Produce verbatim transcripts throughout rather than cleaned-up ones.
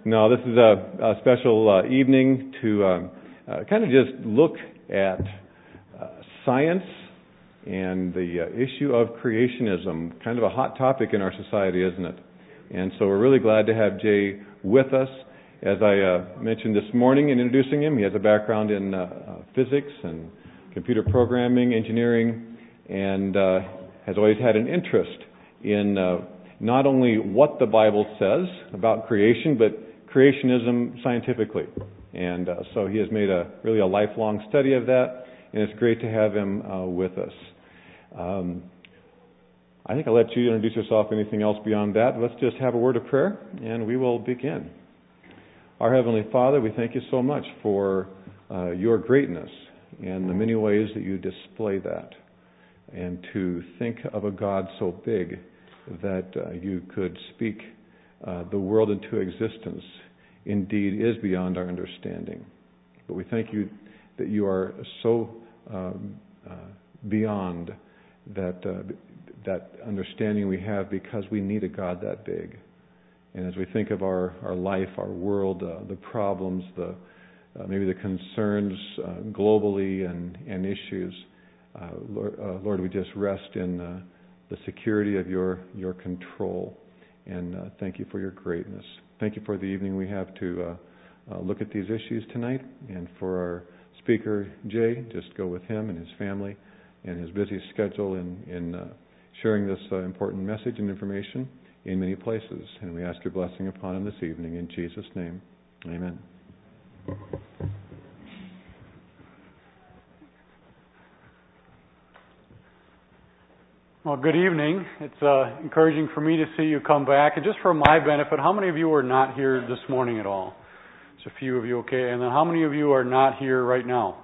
No, this is a, a special uh, evening to um, uh, kind of just look at uh, science and the uh, issue of creationism, kind of a hot topic in our society, isn't it? And so we're really glad to have Jay with us. As I uh, mentioned this morning in introducing him, he has a background in uh, uh, physics and computer programming, engineering, and uh, has always had an interest in uh, not only what the Bible says about creation, but creationism scientifically. And uh, so he has made a really a lifelong study of that, and it's great to have him uh, with us. Um, I think I'll let you introduce yourself. Anything else beyond that? Let's just have a word of prayer, and we will begin. Our Heavenly Father, we thank you so much for uh, your greatness and the many ways that you display that, and to think of a God so big that uh, you could speak uh, the world into existence indeed is beyond our understanding. But we thank you that you are so um, uh, beyond that uh, that understanding we have, because we need a God that big. And as we think of our, our life, our world, uh, the problems, the uh, maybe the concerns uh, globally and, and issues, uh, Lord, uh, Lord, we just rest in uh, the security of your your control. And uh, thank you for your greatness. Thank you for the evening we have to uh, uh, look at these issues tonight. And for our speaker, Jay, just go with him and his family and his busy schedule in, in uh, sharing this uh, important message and information in many places. And we ask your blessing upon him this evening. In Jesus' name, amen. Well, good evening. It's uh, encouraging for me to see you come back. And just for my benefit, how many of you are not here this morning at all? There's a few of you, okay. And then how many of you are not here right now?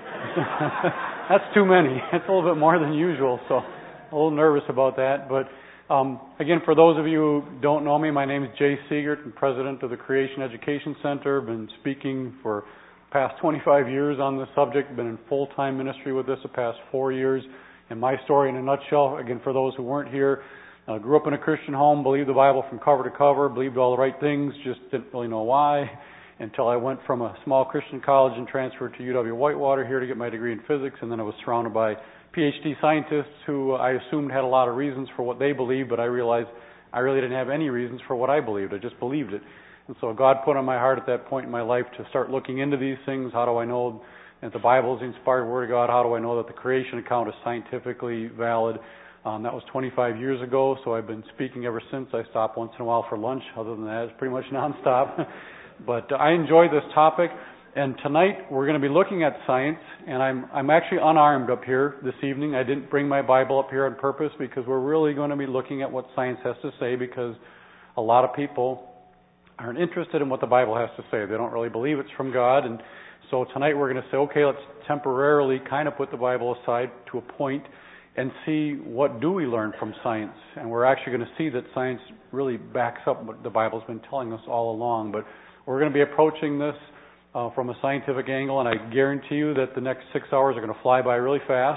That's too many. It's a little bit more than usual, so a little nervous about that. But um, again, for those of you who don't know me, my name is Jay Siegert. I'm president of the Creation Education Center. Been speaking for the past twenty-five years on this subject. Been in full-time ministry with this the past four years. And my story in a nutshell, again, for those who weren't here, uh, grew up in a Christian home, believed the Bible from cover to cover, believed all the right things, just didn't really know why, until I went from a small Christian college and transferred to U W Whitewater here to get my degree in physics. And then I was surrounded by P H D scientists who I assumed had a lot of reasons for what they believed, but I realized I really didn't have any reasons for what I believed. I just believed it. And so God put on my heart at that point in my life to start looking into these things. How do I know that the Bible is the inspired Word of God? How do I know that the creation account is scientifically valid? Um, that was twenty-five years ago, so I've been speaking ever since. I stop once in a while for lunch. Other than that, it's pretty much nonstop. But uh, I enjoy this topic, and tonight we're going to be looking at science, and I'm I'm actually unarmed up here this evening. I didn't bring my Bible up here on purpose, because we're really going to be looking at what science has to say, because a lot of people aren't interested in what the Bible has to say. They don't really believe it's from God, and so tonight we're going to say, okay, let's temporarily kind of put the Bible aside to a point and see what do we learn from science. And we're actually going to see that science really backs up what the Bible's been telling us all along. But we're going to be approaching this uh, from a scientific angle, and I guarantee you that the next six hours are going to fly by really fast.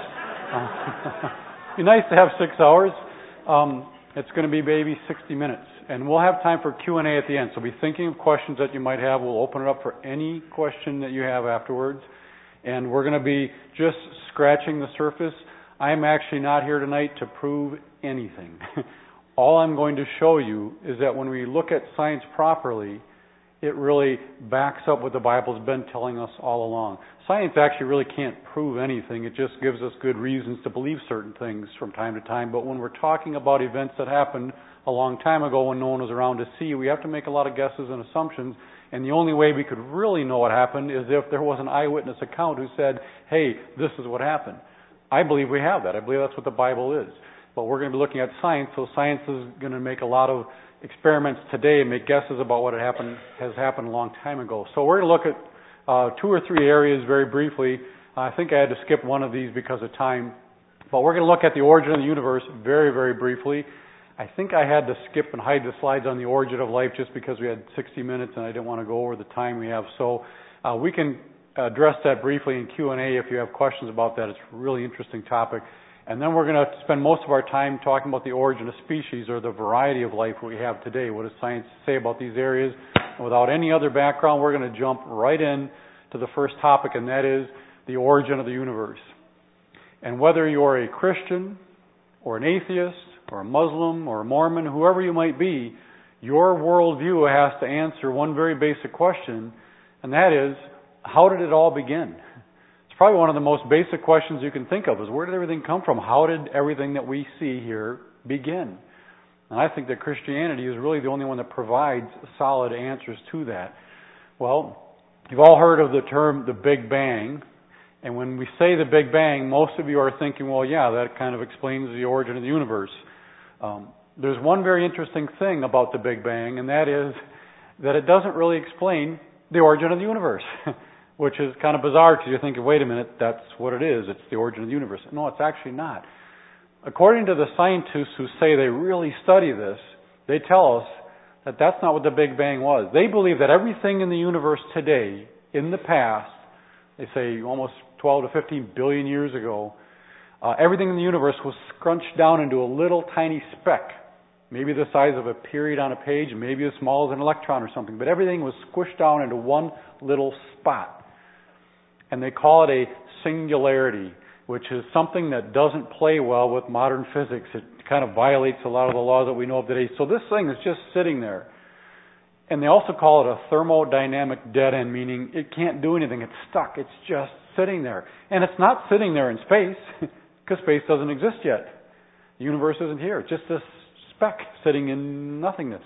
Uh, it'd be nice to have six hours. Um, it's going to be maybe sixty minutes. And we'll have time for Q and A at the end. So be thinking of questions that you might have. We'll open it up for any question that you have afterwards. And we're going to be just scratching the surface. I'm actually not here tonight to prove anything. All I'm going to show you is that when we look at science properly, it really backs up what the Bible's been telling us all along. Science actually really can't prove anything. It just gives us good reasons to believe certain things from time to time. But when we're talking about events that happened a long time ago when no one was around to see, we have to make a lot of guesses and assumptions. And the only way we could really know what happened is if there was an eyewitness account who said, hey, this is what happened. I believe we have that. I believe that's what the Bible is. But we're going to be looking at science, so science is going to make a lot of experiments today and make guesses about what had happened, has happened a long time ago. So we're going to look at uh, two or three areas very briefly. I think I had to skip one of these because of time. But we're going to look at the origin of the universe very, very briefly. I think I had to skip and hide the slides on the origin of life just because we had sixty minutes and I didn't want to go over the time we have. So uh, we can address that briefly in Q and A if you have questions about that. It's a really interesting topic. And then we're going to spend most of our time talking about the origin of species, or the variety of life we have today. What does science say about these areas? And without any other background, we're going to jump right in to the first topic, and that is the origin of the universe. And whether you're a Christian or an atheist or a Muslim or a Mormon, whoever you might be, your worldview has to answer one very basic question, and that is, how did it all begin? It's probably one of the most basic questions you can think of, is where did everything come from? How did everything that we see here begin? And I think that Christianity is really the only one that provides solid answers to that. Well, you've all heard of the term the Big Bang. And when we say the Big Bang, most of you are thinking, well, yeah, that kind of explains the origin of the universe. Um, there's one very interesting thing about the Big Bang, and that is that it doesn't really explain the origin of the universe, which is kind of bizarre because you're thinking, wait a minute, that's what it is. It's the origin of the universe. No, it's actually not. According to the scientists who say they really study this, they tell us that that's not what the Big Bang was. They believe that everything in the universe today, in the past, they say almost twelve to fifteen billion years ago, uh, everything in the universe was scrunched down into a little tiny speck, maybe the size of a period on a page, maybe as small as an electron or something, but everything was squished down into one little spot. And they call it a singularity, which is something that doesn't play well with modern physics. It kind of violates a lot of the laws that we know of today. So this thing is just sitting there. And they also call it a thermodynamic dead end, meaning it can't do anything. It's stuck. It's just sitting there. And it's not sitting there in space, because space doesn't exist yet. The universe isn't here. It's just this speck sitting in nothingness.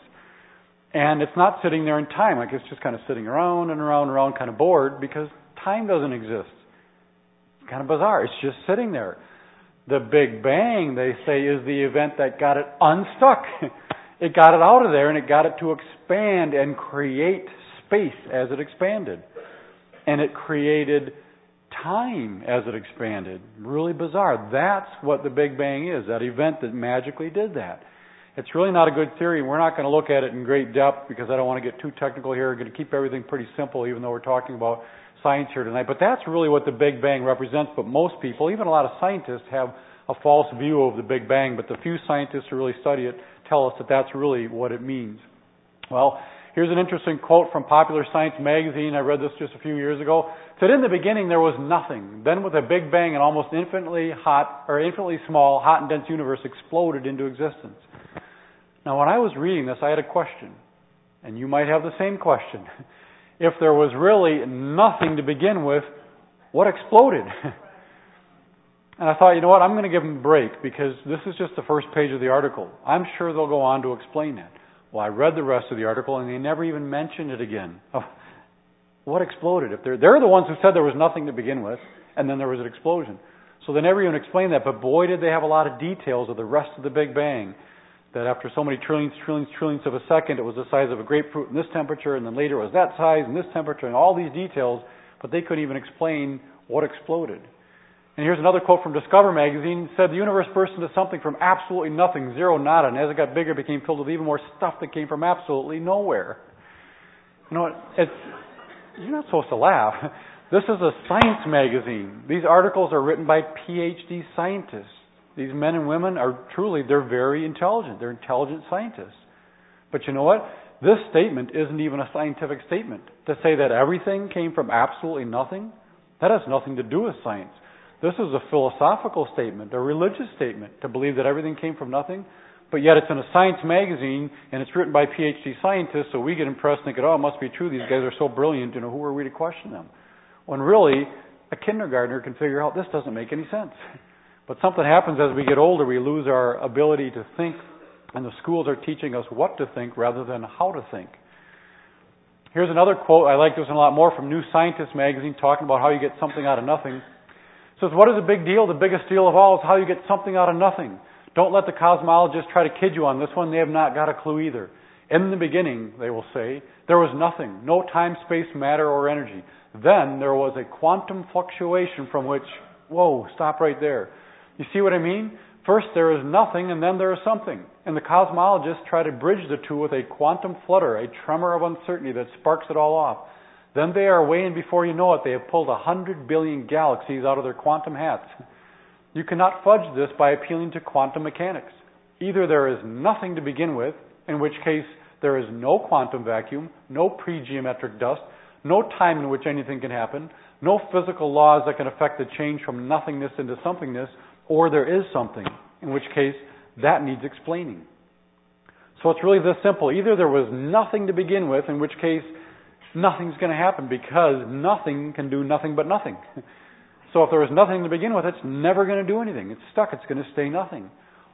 And it's not sitting there in time. Like, it's just kind of sitting around and around and around, kind of bored, because time doesn't exist. It's kind of bizarre. It's just sitting there. The Big Bang, they say, is the event that got it unstuck. It got it out of there, and it got it to expand and create space as it expanded. And it created time as it expanded. Really bizarre. That's what the Big Bang is, that event that magically did that. It's really not a good theory. We're not going to look at it in great depth because I don't want to get too technical here. We're going to keep everything pretty simple, even though we're talking about science here tonight. But that's really what the Big Bang represents. But most people, even a lot of scientists, have a false view of the Big Bang. But the few scientists who really study it tell us that that's really what it means. Well, here's an interesting quote from Popular Science magazine. I read this just a few years ago. It said, in the beginning there was nothing. Then with a Big Bang, an almost infinitely hot, or infinitely small, hot and dense universe exploded into existence. Now, when I was reading this, I had a question. And you might have the same question. If there was really nothing to begin with, what exploded? And I thought, you know what, I'm going to give them a break because this is just the first page of the article. I'm sure they'll go on to explain that. Well, I read the rest of the article and they never even mentioned it again. Oh, what exploded? If they're, they're the ones who said there was nothing to begin with, and then there was an explosion. So they never even explained that, but boy, did they have a lot of details of the rest of the Big Bang. That after so many trillions, trillions, trillions of a second, it was the size of a grapefruit in this temperature, and then later it was that size and this temperature, and all these details, but they couldn't even explain what exploded. And here's another quote from Discover magazine. It said, the universe burst into something from absolutely nothing, zero, nada, and as it got bigger, it became filled with even more stuff that came from absolutely nowhere. You know what? It's, you're not supposed to laugh. This is a science magazine. These articles are written by P H D scientists. These men and women are truly, they're very intelligent. They're intelligent scientists. But you know what? This statement isn't even a scientific statement. To say that everything came from absolutely nothing, that has nothing to do with science. This is a philosophical statement, a religious statement, to believe that everything came from nothing. But yet it's in a science magazine, and it's written by P H D scientists, so we get impressed thinking, oh, it must be true. These guys are so brilliant. You know, who are we to question them? When really, a kindergartner can figure out this doesn't make any sense. But something happens as we get older. We lose our ability to think, and the schools are teaching us what to think rather than how to think. Here's another quote. I like this one a lot more from New Scientist magazine, talking about how you get something out of nothing. It says, what is the big deal? The biggest deal of all is how you get something out of nothing. Don't let the cosmologists try to kid you on this one. They have not got a clue either. In the beginning, they will say, there was nothing, no time, space, matter, or energy. Then there was a quantum fluctuation from which, whoa, stop right there. You see what I mean? First there is nothing, and then there is something. And the cosmologists try to bridge the two with a quantum flutter, a tremor of uncertainty that sparks it all off. Then they are away, and before you know it, they have pulled a hundred billion galaxies out of their quantum hats. You cannot fudge this by appealing to quantum mechanics. Either there is nothing to begin with, in which case there is no quantum vacuum, no pre-geometric dust, no time in which anything can happen, no physical laws that can affect the change from nothingness into somethingness, or there is something, in which case that needs explaining. So it's really this simple. Either there was nothing to begin with, in which case nothing's going to happen because nothing can do nothing but nothing. So if there was nothing to begin with, it's never going to do anything. It's stuck. It's going to stay nothing.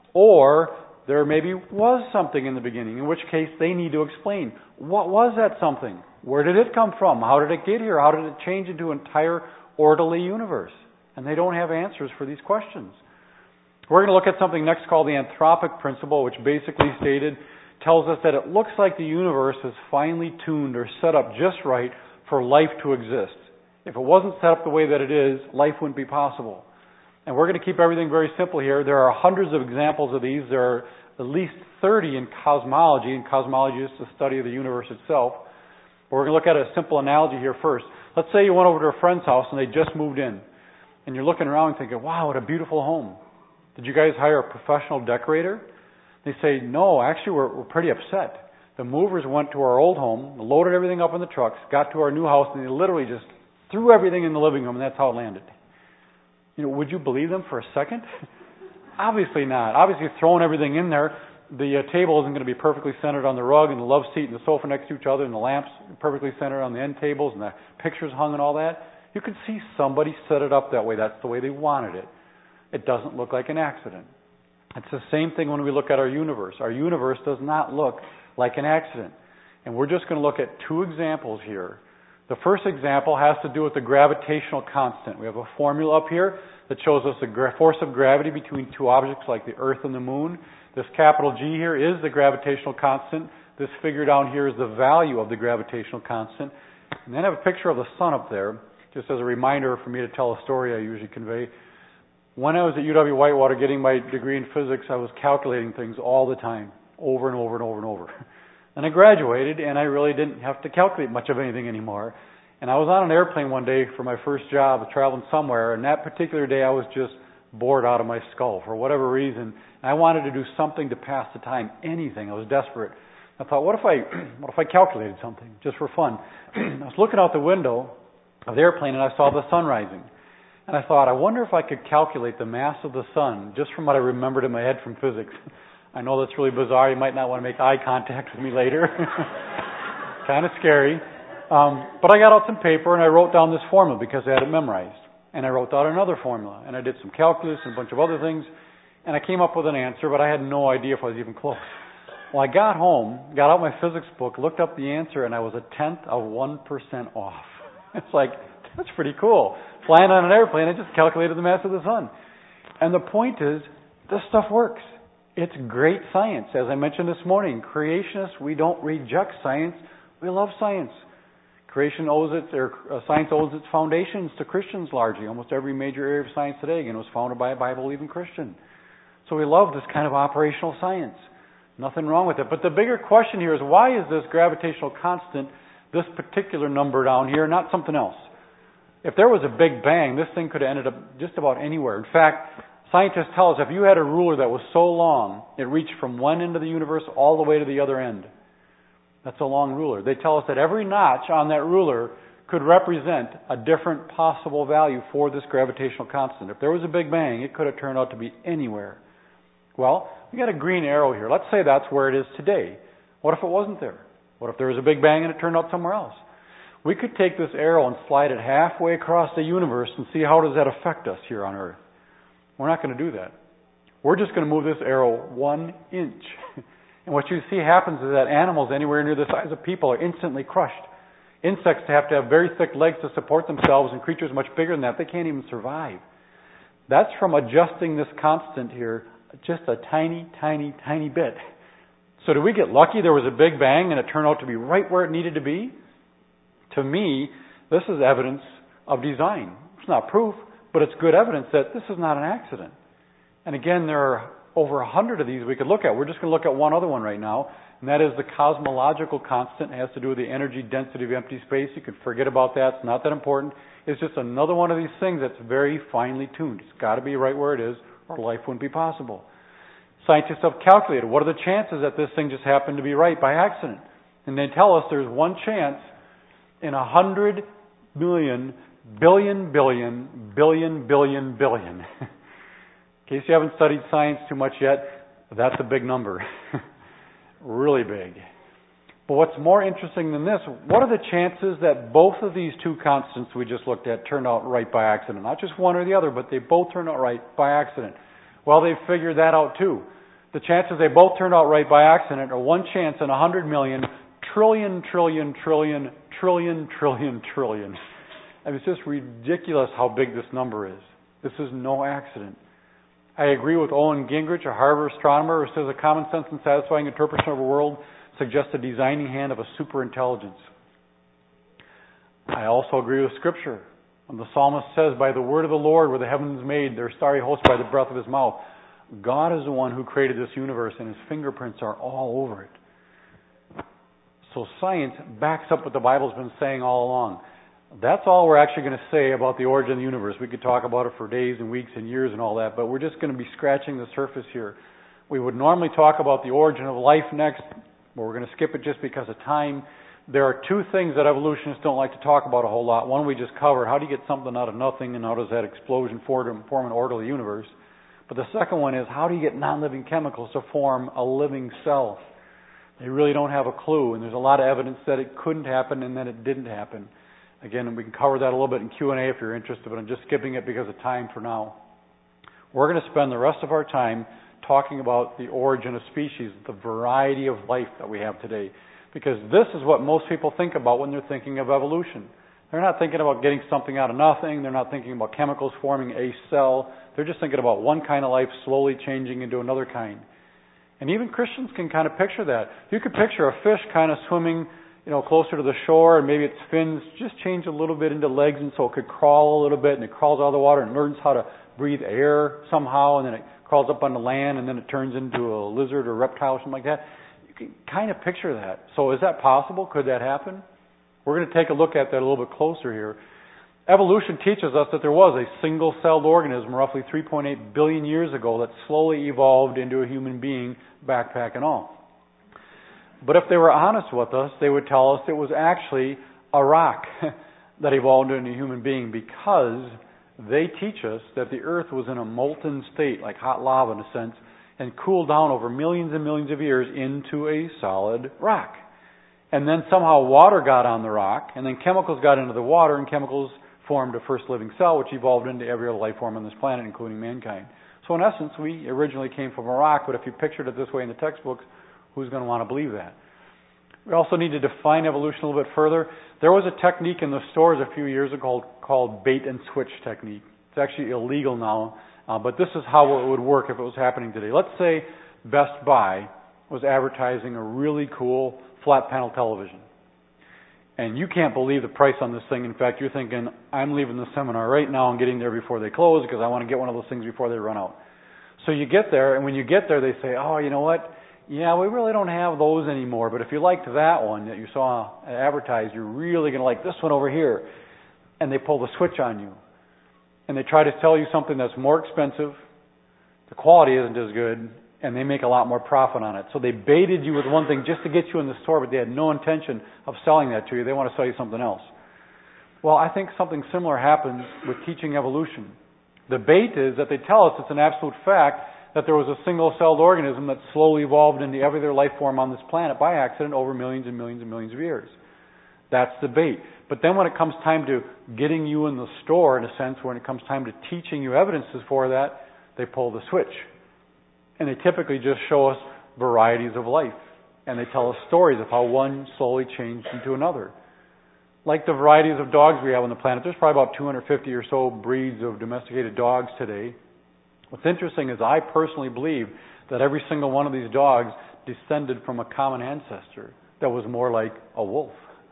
Or there maybe was something in the beginning, in which case they need to explain. What was that something? Where did it come from? How did it get here? How did it change into an entire orderly universe? And they don't have answers for these questions. We're going to look at something next called the anthropic principle, which basically stated, tells us that it looks like the universe is finely tuned or set up just right for life to exist. If it wasn't set up the way that it is, life wouldn't be possible. And we're going to keep everything very simple here. There are hundreds of examples of these. There are at least thirty in cosmology, and cosmology is the study of the universe itself. But we're going to look at a simple analogy here first. Let's say you went over to a friend's house and they just moved in. And you're looking around and thinking, wow, what a beautiful home. Did you guys hire a professional decorator? They say, no, actually we're, we're pretty upset. The movers went to our old home, loaded everything up in the trucks, got to our new house, and they literally just threw everything in the living room, and that's how it landed. You know, would you believe them for a second? Obviously not. Obviously throwing everything in there, the uh, table isn't going to be perfectly centered on the rug, and the love seat and the sofa next to each other, and the lamps perfectly centered on the end tables, and the pictures hung and all that. You could see somebody set it up that way. That's the way they wanted it. It doesn't look like an accident. It's the same thing when we look at our universe. Our universe does not look like an accident. And we're just going to look at two examples here. The first example has to do with the gravitational constant. We have a formula up here that shows us the gra- force of gravity between two objects like the Earth and the Moon. This capital G here is the gravitational constant. This figure down here is the value of the gravitational constant. And then I have a picture of the sun up there, just as a reminder for me to tell a story I usually convey. When I was at U W Whitewater getting my degree in physics, I was calculating things all the time, over and over and over and over. And I graduated, and I really didn't have to calculate much of anything anymore. And I was on an airplane one day for my first job, traveling somewhere, and that particular day I was just bored out of my skull for whatever reason. And I wanted to do something to pass the time, anything. I was desperate. I thought, what if I, what if I calculated something, just for fun? I was looking out the window of the airplane, and I saw the sun rising. And I thought, I wonder if I could calculate the mass of the sun just from what I remembered in my head from physics. I know that's really bizarre. You might not want to make eye contact with me later. Kind of scary. Um, but I got out some paper and I wrote down this formula because I had it memorized. And I wrote down another formula. And I did some calculus and a bunch of other things. And I came up with an answer, but I had no idea if I was even close. Well, I got home, got out my physics book, looked up the answer, and I was a tenth of one percent off. It's like, that's pretty cool. Flying on an airplane, I just calculated the mass of the sun. And the point is, this stuff works. It's great science. As I mentioned this morning, creationists, we don't reject science. We love science. Creation owes its, or uh, science owes its foundations to Christians largely. Almost every major area of science today, again, was founded by a Bible-believing Christian. So we love this kind of operational science. Nothing wrong with it. But the bigger question here is, why is this gravitational constant, this particular number down here, not something else? If there was a big bang, this thing could have ended up just about anywhere. In fact, scientists tell us if you had a ruler that was so long, it reached from one end of the universe all the way to the other end. That's a long ruler. They tell us that every notch on that ruler could represent a different possible value for this gravitational constant. If there was a big bang, it could have turned out to be anywhere. Well, we got a green arrow here. Let's say that's where it is today. What if it wasn't there? What if there was a big bang and it turned out somewhere else? We could take this arrow and slide it halfway across the universe and see how does that affect us here on Earth. We're not going to do that. We're just going to move this arrow one inch. And what you see happens is that animals anywhere near the size of people are instantly crushed. Insects have to have very thick legs to support themselves, and creatures much bigger than that, they can't even survive. That's from adjusting this constant here just a tiny, tiny, tiny bit. So did we get lucky there was a big bang and it turned out to be right where it needed to be? To me, this is evidence of design. It's not proof, but it's good evidence that this is not an accident. And again, there are over a hundred of these we could look at. We're just going to look at one other one right now. and that is the cosmological constant. It has to do with the energy density of empty space. You can forget about that. It's not that important. It's just another one of these things that's very finely tuned. It's got to be right where it is, or life wouldn't be possible. Scientists have calculated what are the chances that this thing just happened to be right by accident. And they tell us there's one chance in a hundred million, billion, billion, billion, billion, billion. In case you haven't studied science too much yet, that's a big number. Really big. But what's more interesting than this, what are the chances that both of these two constants we just looked at turned out right by accident? Not just one or the other, but they both turned out right by accident. Well, they've figured that out too. The chances they both turned out right by accident are one chance in a hundred million, trillion, trillion, trillion, trillion, trillion, trillion. I mean, it's just ridiculous how big this number is. This is no accident. I agree with Owen Gingerich, a Harvard astronomer, who says a common sense and satisfying interpretation of the world suggests a designing hand of a superintelligence. I also agree with Scripture. When the psalmist says, by the word of the Lord were the heavens made, their starry host by the breath of his mouth. God is the one who created this universe, and his fingerprints are all over it. So science backs up what the Bible's been saying all along. That's all we're actually going to say about the origin of the universe. We could talk about it for days and weeks and years and all that, but we're just going to be scratching the surface here. We would normally talk about the origin of life next, but we're going to skip it just because of time. There are two things that evolutionists don't like to talk about a whole lot. One we just covered. How do you get something out of nothing, and how does that explosion form an orderly universe? But the second one is, how do you get non-living chemicals to form a living cell? They really don't have a clue, and there's a lot of evidence that it couldn't happen and that it didn't happen. Again, we can cover that a little bit in Q and A if you're interested, but I'm just skipping it because of time for now. We're going to spend the rest of our time talking about the origin of species, the variety of life that we have today. Because this is what most people think about when they're thinking of evolution. They're not thinking about getting something out of nothing. They're not thinking about chemicals forming a cell. They're just thinking about one kind of life slowly changing into another kind. And even Christians can kind of picture that. You could picture a fish kind of swimming, you know, closer to the shore, and maybe its fins just change a little bit into legs, and so it could crawl a little bit, and it crawls out of the water and learns how to breathe air somehow, and then it crawls up on the land, and then it turns into a lizard or reptile or something like that. You can kind of picture that. So is that possible? Could that happen? We're going to take a look at that a little bit closer here. Evolution teaches us that there was a single-celled organism roughly three point eight billion years ago that slowly evolved into a human being, backpack and all. But if they were honest with us, they would tell us it was actually a rock that evolved into a human being, because they teach us that the earth was in a molten state, like hot lava in a sense, and cooled down over millions and millions of years into a solid rock. And then somehow water got on the rock, and then chemicals got into the water, and chemicals formed a first living cell, which evolved into every other life form on this planet, including mankind. So in essence, we originally came from a rock, but if you pictured it this way in the textbooks, who's going to want to believe that? We also need to define evolution a little bit further. There was a technique in the stores a few years ago called, called bait and switch technique. It's actually illegal now, uh, but this is how it would work if it was happening today. Let's say Best Buy was advertising a really cool flat panel television. And you can't believe the price on this thing. In fact, you're thinking, I'm leaving the seminar right now and getting there before they close because I want to get one of those things before they run out. So you get there, and when you get there, they say, oh, you know what? Yeah, we really don't have those anymore, but if you liked that one that you saw advertised, you're really going to like this one over here. And they pull the switch on you. And they try to sell you something that's more expensive, the quality isn't as good, and they make a lot more profit on it. So they baited you with one thing just to get you in the store, but they had no intention of selling that to you. They want to sell you something else. Well, I think something similar happens with teaching evolution. The bait is that they tell us it's an absolute fact that there was a single-celled organism that slowly evolved into every other life form on this planet by accident over millions and millions and millions of years. That's the bait. But then when it comes time to getting you in the store, in a sense, when it comes time to teaching you evidences for that, they pull the switch. And they typically just show us varieties of life. And they tell us stories of how one slowly changed into another. Like the varieties of dogs we have on the planet, there's probably about two hundred fifty or so breeds of domesticated dogs today. What's interesting is I personally believe that every single one of these dogs descended from a common ancestor that was more like a wolf.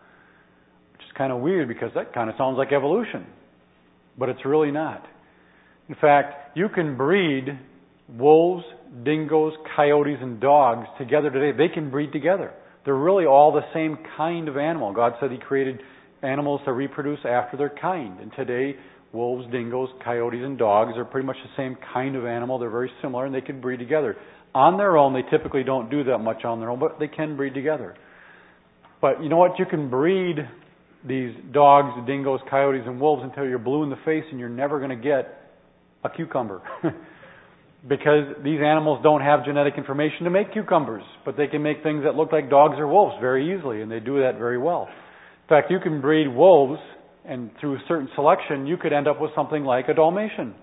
Which is kind of weird because that kind of sounds like evolution. But it's really not. In fact, you can breed wolves, dingoes, coyotes, and dogs together today, they can breed together. They're really all the same kind of animal. God said He created animals to reproduce after their kind. And today, wolves, dingoes, coyotes, and dogs are pretty much the same kind of animal. They're very similar, and they can breed together. On their own, they typically don't do that much on their own, but they can breed together. But you know what? You can breed these dogs, dingoes, coyotes, and wolves until you're blue in the face and you're never going to get a cucumber. Because these animals don't have genetic information to make cucumbers, but they can make things that look like dogs or wolves very easily, and they do that very well. In fact, you can breed wolves, and through certain selection, you could end up with something like a Dalmatian.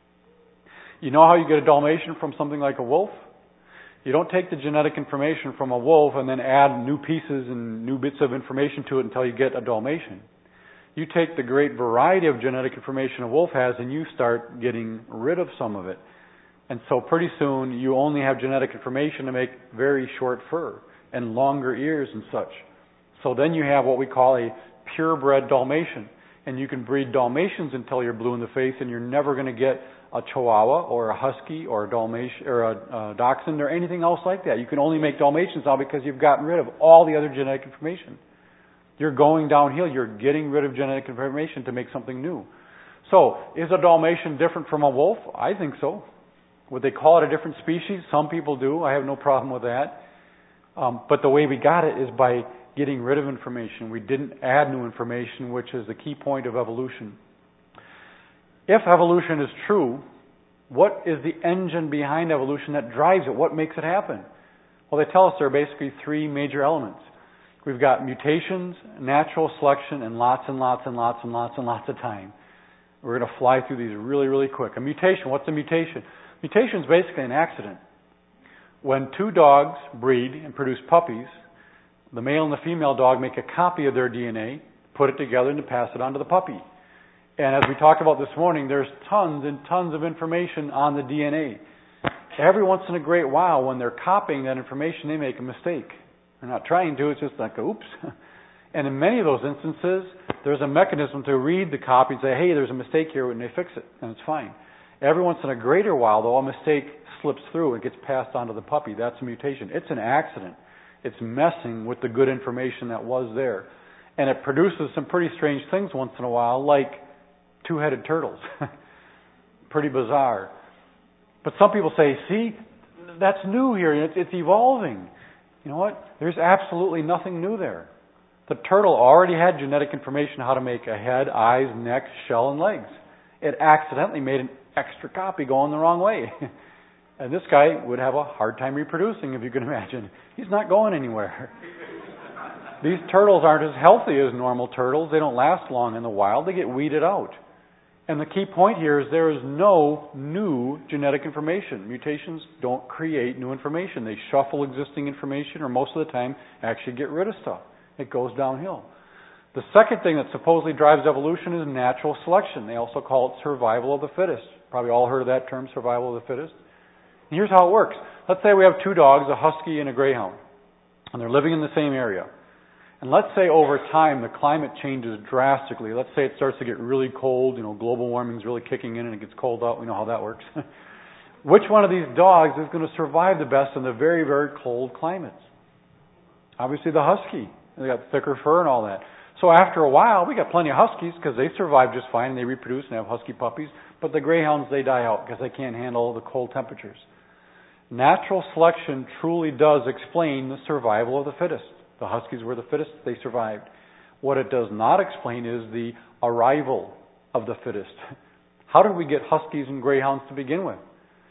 You know how you get a Dalmatian from something like a wolf? You don't take the genetic information from a wolf and then add new pieces and new bits of information to it until you get a Dalmatian. You take the great variety of genetic information a wolf has and you start getting rid of some of it. And so pretty soon you only have genetic information to make very short fur and longer ears and such. So then you have what we call a purebred Dalmatian. And you can breed Dalmatians until you're blue in the face and you're never going to get a Chihuahua or a Husky or a Dalmatian or a, a Dachshund or anything else like that. You can only make Dalmatians now because you've gotten rid of all the other genetic information. You're going downhill. You're getting rid of genetic information to make something new. So, is a Dalmatian different from a wolf? I think so. Would they call it a different species? Some people do. I have no problem with that. Um, but the way we got it is by getting rid of information. We didn't add new information, which is the key point of evolution. If evolution is true, what is the engine behind evolution that drives it? What makes it happen? Well, they tell us there are basically three major elements. We've got mutations, natural selection, and lots and lots and lots and lots and lots of time. We're going to fly through these really, really quick. A mutation, what's a mutation? Mutation is basically an accident. When two dogs breed and produce puppies, the male and the female dog make a copy of their D N A, put it together, and pass it on to the puppy. And as we talked about this morning, there's tons and tons of information on the D N A. Every once in a great while, when they're copying that information, they make a mistake. They're not trying to, it's just like, oops. And in many of those instances, there's a mechanism to read the copy and say, hey, there's a mistake here, and they fix it, and it's fine. Every once in a greater while, though, a mistake slips through and gets passed on to the puppy. That's a mutation. It's an accident. It's messing with the good information that was there. And it produces some pretty strange things once in a while, like two-headed turtles. Pretty bizarre. But some people say, see, that's new here. It's, it's evolving. You know what? There's absolutely nothing new there. The turtle already had genetic information how to make a head, eyes, neck, shell, and legs. It accidentally made an extra copy going the wrong way. And this guy would have a hard time reproducing, if you can imagine. He's not going anywhere. These turtles aren't as healthy as normal turtles. They don't last long in the wild. They get weeded out. And the key point here is there is no new genetic information. Mutations don't create new information. They shuffle existing information, or most of the time actually get rid of stuff. It goes downhill. The second thing that supposedly drives evolution is natural selection. They also call it survival of the fittest. Probably all heard of that term, survival of the fittest. And here's how it works. Let's say we have two dogs, a husky and a greyhound, and they're living in the same area. And let's say over time the climate changes drastically. Let's say it starts to get really cold. You know, global warming is really kicking in and it gets cold out. We know how that works. Which one of these dogs is going to survive the best in the very, very cold climates? Obviously the husky. They got thicker fur and all that. So after a while, we got plenty of huskies because they survive just fine and they reproduce and have husky puppies. But the greyhounds, they die out because they can't handle the cold temperatures. Natural selection truly does explain the survival of the fittest. The huskies were the fittest, they survived. What it does not explain is the arrival of the fittest. How did we get huskies and greyhounds to begin with?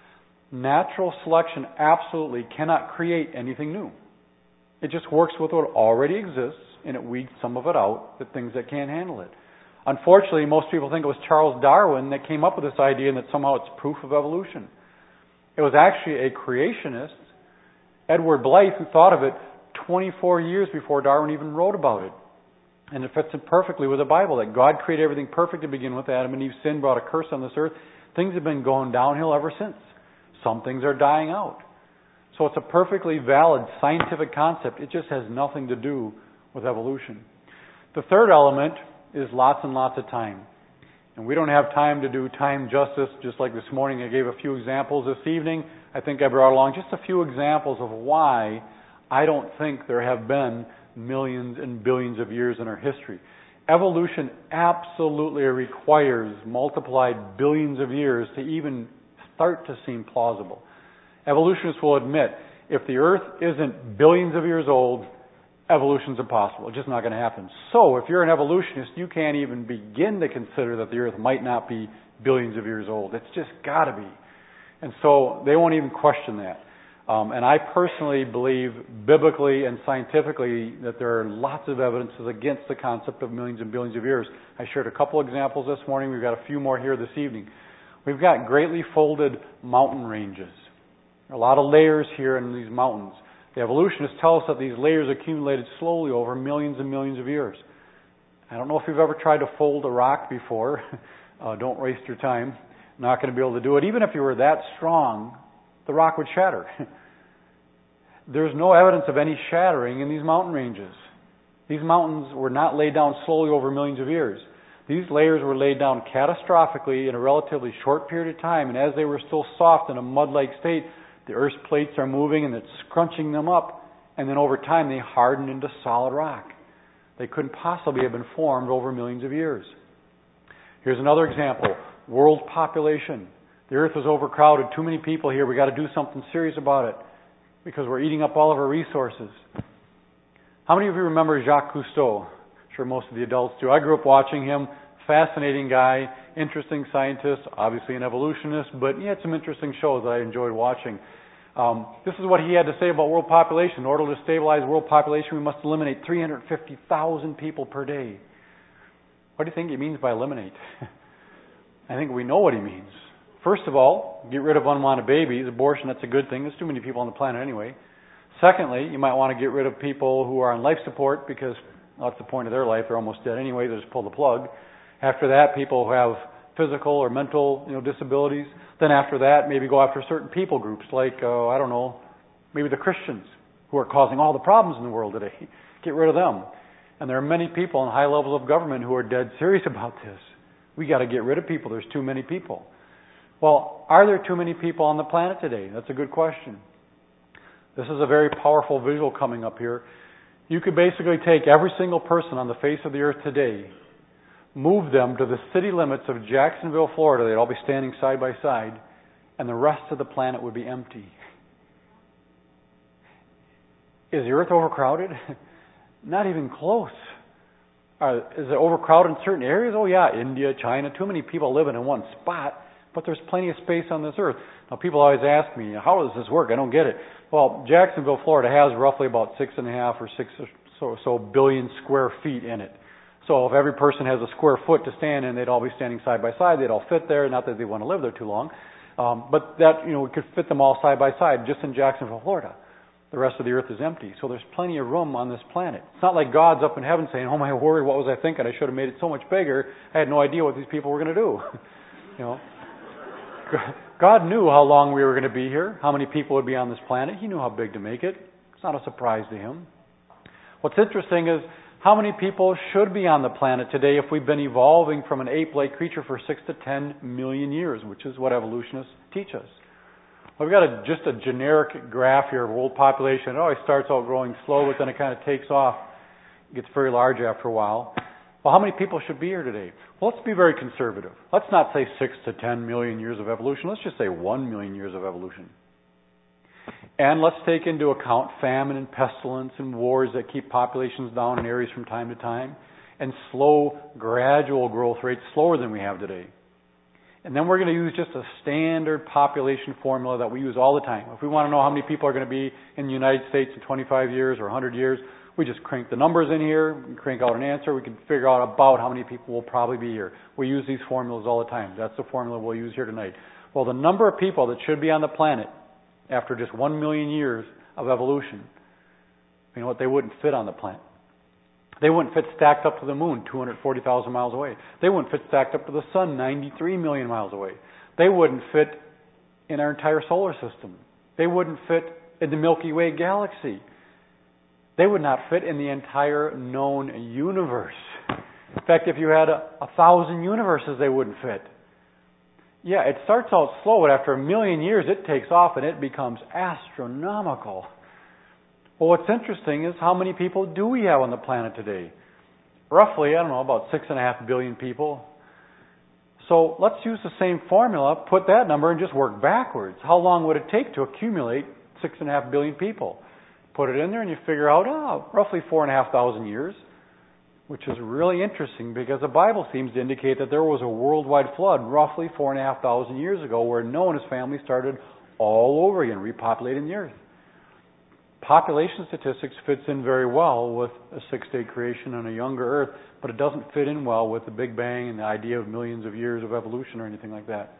Natural selection absolutely cannot create anything new. It just works with what already exists, and it weeds some of it out, the things that can't handle it. Unfortunately, most people think it was Charles Darwin that came up with this idea and that somehow it's proof of evolution. It was actually a creationist, Edward Blyth, who thought of it twenty-four years before Darwin even wrote about it. And it fits in perfectly with the Bible, that God created everything perfect to begin with. Adam and Eve's sin brought a curse on this earth. Things have been going downhill ever since. Some things are dying out. So it's a perfectly valid scientific concept. It just has nothing to do with evolution. The third element is lots and lots of time. And we don't have time to do time justice, just like this morning I gave a few examples. This evening, I think I brought along just a few examples of why I don't think there have been millions and billions of years in our history. Evolution absolutely requires multiplied billions of years to even start to seem plausible. Evolutionists will admit, if the Earth isn't billions of years old, evolution's impossible. It's just not going to happen. So, if you're an evolutionist, you can't even begin to consider that the Earth might not be billions of years old. It's just got to be. And so, they won't even question that. Um, and I personally believe, biblically and scientifically, that there are lots of evidences against the concept of millions and billions of years. I shared a couple examples this morning. We've got a few more here this evening. We've got greatly folded mountain ranges. There are a lot of layers here in these mountains. The evolutionists tell us that these layers accumulated slowly over millions and millions of years. I don't know if you've ever tried to fold a rock before. Uh, don't waste your time. Not going to be able to do it. Even if you were that strong, the rock would shatter. There's no evidence of any shattering in these mountain ranges. These mountains were not laid down slowly over millions of years. These layers were laid down catastrophically in a relatively short period of time, and as they were still soft in a mud-like state, the Earth's plates are moving and it's scrunching them up, and then over time they hardened into solid rock. They couldn't possibly have been formed over millions of years. Here's another example. World population. The Earth is overcrowded. Too many people here. We've got to do something serious about it because we're eating up all of our resources. How many of you remember Jacques Cousteau? I'm sure most of the adults do. I grew up watching him. Fascinating guy, interesting scientist, obviously an evolutionist, but he had some interesting shows that I enjoyed watching. Um, this is what he had to say about world population. In order to stabilize world population, we must eliminate three hundred fifty thousand people per day. What do you think he means by eliminate? I think we know what he means. First of all, get rid of unwanted babies. Abortion, that's a good thing. There's too many people on the planet anyway. Secondly, you might want to get rid of people who are on life support because well, that's the point of their life. They're almost dead anyway. They just pull the plug. After that, people who have physical or mental, you know, disabilities. Then after that, maybe go after certain people groups like, uh, I don't know, maybe the Christians who are causing all the problems in the world today. Get rid of them. And there are many people in high levels of government who are dead serious about this. We got to get rid of people. There's too many people. Well, are there too many people on the planet today? That's a good question. This is a very powerful visual coming up here. You could basically take every single person on the face of the earth today, move them to the city limits of Jacksonville, Florida. They'd all be standing side by side, and the rest of the planet would be empty. Is the earth overcrowded? Not even close. Uh, is it overcrowded in certain areas? Oh yeah, India, China, too many people living in one spot, but there's plenty of space on this earth. Now people always ask me, how does this work? I don't get it. Well, Jacksonville, Florida has roughly about six and a half or six or so, so billion square feet in it. So if every person has a square foot to stand in, they'd all be standing side by side. They'd all fit there. Not that they want to live there too long. Um, but that, you know, we could fit them all side by side just in Jacksonville, Florida. The rest of the earth is empty. So there's plenty of room on this planet. It's not like God's up in heaven saying, oh my word, what was I thinking? I should have made it so much bigger. I had no idea what these people were going to do. You know, God knew how long we were going to be here, how many people would be on this planet. He knew how big to make it. It's not a surprise to him. What's interesting is how many people should be on the planet today if we've been evolving from an ape-like creature for six to ten million years, which is what evolutionists teach us. Well, we've got a, just a generic graph here of world population. It always starts out growing slow, but then it kind of takes off. It gets very large after a while. Well, how many people should be here today? Well, let's be very conservative. Let's not say six to ten million years of evolution. Let's just say one million years of evolution. And let's take into account famine and pestilence and wars that keep populations down in areas from time to time, and slow, gradual growth rates, slower than we have today. And then we're going to use just a standard population formula that we use all the time. If we want to know how many people are going to be in the United States in twenty-five years or one hundred years, we just crank the numbers in here, we crank out an answer, we can figure out about how many people will probably be here. We use these formulas all the time. That's the formula we'll use here tonight. Well, the number of people that should be on the planet after just one million years of evolution, you know what, they wouldn't fit on the planet. They wouldn't fit stacked up to the moon, two hundred forty thousand miles away. They wouldn't fit stacked up to the sun, ninety-three million miles away. They wouldn't fit in our entire solar system. They wouldn't fit in the Milky Way galaxy. They would not fit in the entire known universe. fact, if you had a, a thousand universes, they wouldn't fit. Yeah, it starts out slow, but after a million years, it takes off and it becomes astronomical. Well, what's interesting is how many people do we have on the planet today? Roughly, I don't know, about six and a half billion people. So let's use the same formula, put that number, and just work backwards. How long would it take to accumulate six and a half billion people? Put it in there and you figure out, oh, roughly four and a half thousand years. Which is really interesting because the Bible seems to indicate that there was a worldwide flood roughly four and a half thousand years ago where Noah and his family started all over again, repopulating the earth. Population statistics fits in very well with a six-day creation on a younger earth, but it doesn't fit in well with the Big Bang and the idea of millions of years of evolution or anything like that.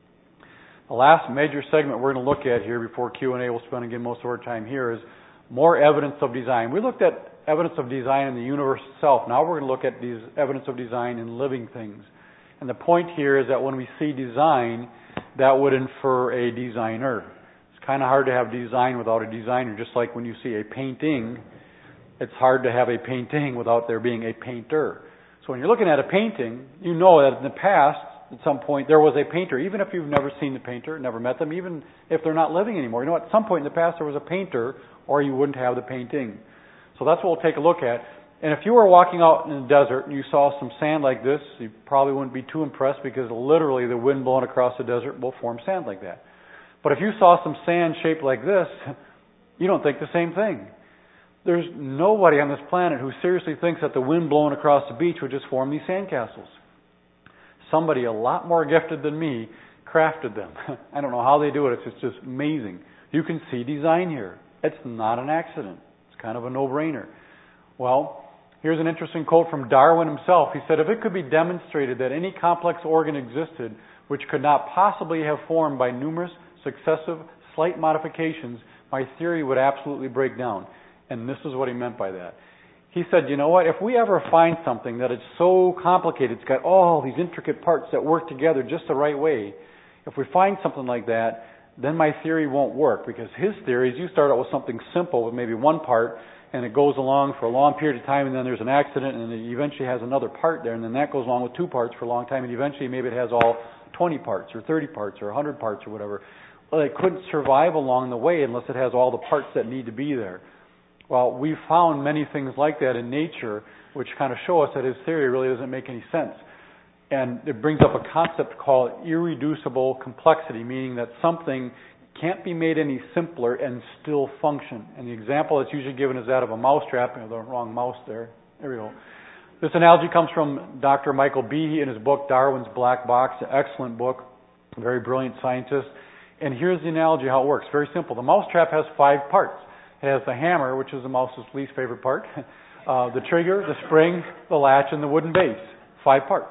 The last major segment we're going to look at here before Q and A, we'll spend again most of our time here, is more evidence of design. We looked at evidence of design in the universe itself. Now we're going to look at these evidence of design in living things. And the point here is that when we see design, that would infer a designer. It's kind of hard to have design without a designer, just like when you see a painting, it's hard to have a painting without there being a painter. So when you're looking at a painting, you know that in the past, at some point, there was a painter. Even if you've never seen the painter, never met them, even if they're not living anymore. You know, at some point in the past, there was a painter, or you wouldn't have the painting. So that's what we'll take a look at. And if you were walking out in the desert and you saw some sand like this, you probably wouldn't be too impressed because literally the wind blowing across the desert will form sand like that. But if you saw some sand shaped like this, you don't think the same thing. There's nobody on this planet who seriously thinks that the wind blowing across the beach would just form these sandcastles. Somebody a lot more gifted than me crafted them. I don't know how they do it. It's just amazing. You can see design here. It's not an accident. Kind of a no-brainer. Well, here's an interesting quote from Darwin himself. He said, if it could be demonstrated that any complex organ existed which could not possibly have formed by numerous successive slight modifications, my theory would absolutely break down. And this is what he meant by that. He said, you know what, if we ever find something that is so complicated, it's got all these intricate parts that work together just the right way, if we find something like that, then my theory won't work, because his theory is you start out with something simple with maybe one part, and it goes along for a long period of time, and then there's an accident, and it eventually has another part there, and then that goes along with two parts for a long time, and eventually maybe it has all twenty parts, or thirty parts, or one hundred parts, or whatever. Well, it couldn't survive along the way unless it has all the parts that need to be there. Well, we've found many things like that in nature, which kind of show us that his theory really doesn't make any sense. And it brings up a concept called irreducible complexity, meaning that something can't be made any simpler and still function. And the example that's usually given is that of a mousetrap. You know, the wrong mouse there. There we go. This analogy comes from Doctor Michael Behe in his book, Darwin's Black Box, an excellent book, a very brilliant scientist. And here's the analogy how it works. Very simple. The mousetrap has five parts. It has the hammer, which is the mouse's least favorite part, uh, the trigger, the spring, the latch, and the wooden base. Five parts.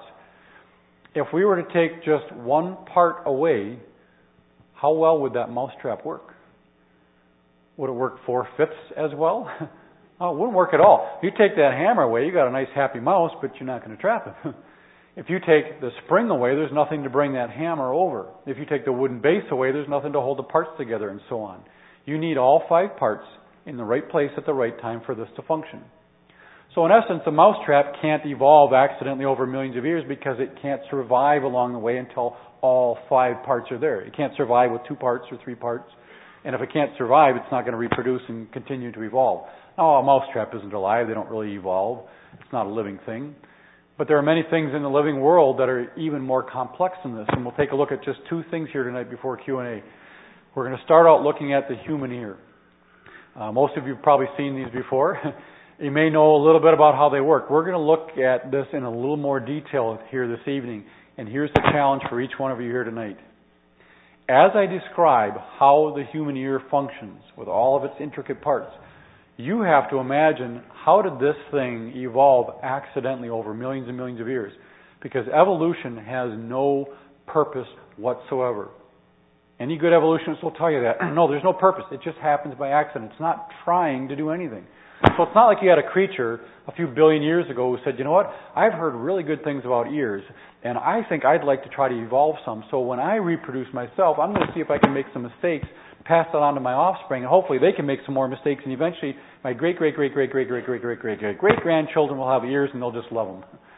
If we were to take just one part away, how well would that mousetrap work? Would it work four-fifths as well? Oh, it wouldn't work at all. If you take that hammer away, you got a nice happy mouse, but you're not going to trap it. If you take the spring away, there's nothing to bring that hammer over. If you take the wooden base away, there's nothing to hold the parts together, and so on. You need all five parts in the right place at the right time for this to function. So in essence, a mousetrap can't evolve accidentally over millions of years because it can't survive along the way until all five parts are there. It can't survive with two parts or three parts. And if it can't survive, it's not going to reproduce and continue to evolve. Now, a mousetrap isn't alive. They don't really evolve. It's not a living thing. But there are many things in the living world that are even more complex than this. And we'll take a look at just two things here tonight before Q and A. We're going to start out looking at the human ear. Uh, most of you have probably seen these before. You may know a little bit about how they work. We're going to look at this in a little more detail here this evening. And here's the challenge for each one of you here tonight. As I describe how the human ear functions with all of its intricate parts, you have to imagine, how did this thing evolve accidentally over millions and millions of years? Because evolution has no purpose whatsoever. Any good evolutionists will tell you that. No, there's no purpose. It just happens by accident. It's not trying to do anything. So it's not like you had a creature a few billion years ago who said, you know what, I've heard really good things about ears, and I think I'd like to try to evolve some. So when I reproduce myself, I'm going to see if I can make some mistakes, pass that on to my offspring, and hopefully they can make some more mistakes, and eventually my great, great, great, great, great, great, great, great, great, great, great grandchildren will have ears, and they'll just love them.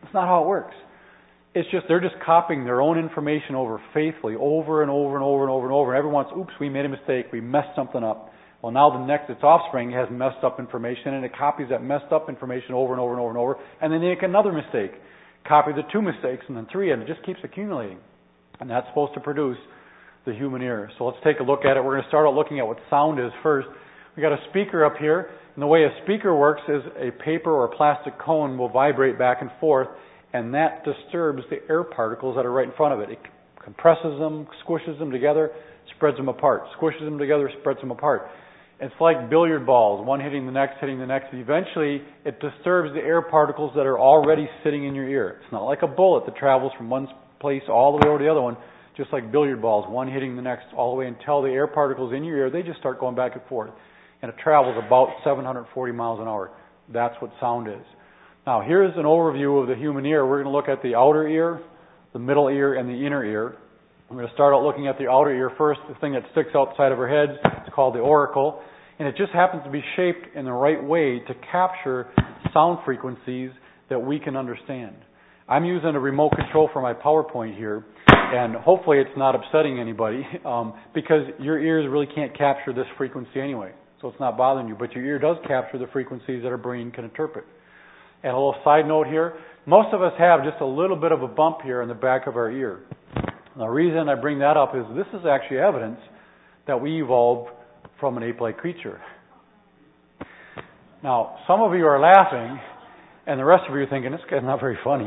It's not how it works. It's just, they're just copying their own information over faithfully, over and over and over and over and over. And every once, oops, we made a mistake, we messed something up. Well, now the next, its offspring has messed up information, and it copies that messed up information over and over and over and over, and then they make another mistake. Copy the two mistakes, and then three, and it just keeps accumulating. And that's supposed to produce the human ear. So let's take a look at it. We're going to start out looking at what sound is first. We got a speaker up here, and the way a speaker works is a paper or a plastic cone will vibrate back and forth, and that disturbs the air particles that are right in front of it. It compresses them, squishes them together, spreads them apart. Squishes them together, spreads them apart. It's like billiard balls, one hitting the next, hitting the next. Eventually, it disturbs the air particles that are already sitting in your ear. It's not like a bullet that travels from one place all the way over to the other one, just like billiard balls, one hitting the next all the way until the air particles in your ear, they just start going back and forth. And it travels about seven hundred forty miles an hour. That's what sound is. Now, here's an overview of the human ear. We're going to look at the outer ear, the middle ear, and the inner ear. I'm going to start out looking at the outer ear first, the thing that sticks outside of our heads. It's called the auricle. And it just happens to be shaped in the right way to capture sound frequencies that we can understand. I'm using a remote control for my PowerPoint here, and hopefully it's not upsetting anybody, um, because your ears really can't capture this frequency anyway. So it's not bothering you, but your ear does capture the frequencies that our brain can interpret. And a little side note here, most of us have just a little bit of a bump here in the back of our ear. The reason I bring that up is this is actually evidence that we evolved from an ape-like creature. Now, some of you are laughing, and the rest of you are thinking, this guy's not very funny.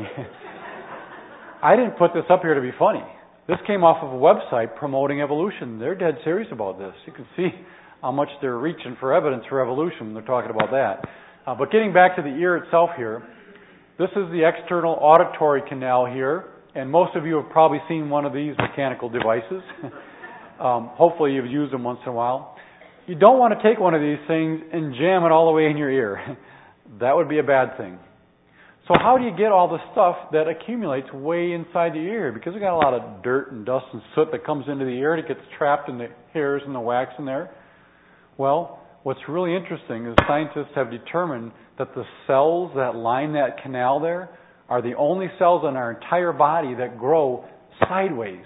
I didn't put this up here to be funny. This came off of a website promoting evolution. They're dead serious about this. You can see how much they're reaching for evidence for evolution. They're talking about that. Uh, but getting back to the ear itself here, this is the external auditory canal here, and most of you have probably seen one of these mechanical devices. um, hopefully you've used them once in a while. You don't want to take one of these things and jam it all the way in your ear. That would be a bad thing. So how do you get all the stuff that accumulates way inside the ear? Because we got a lot of dirt and dust and soot that comes into the ear and it gets trapped in the hairs and the wax in there. Well, what's really interesting is scientists have determined that the cells that line that canal there are the only cells in our entire body that grow sideways.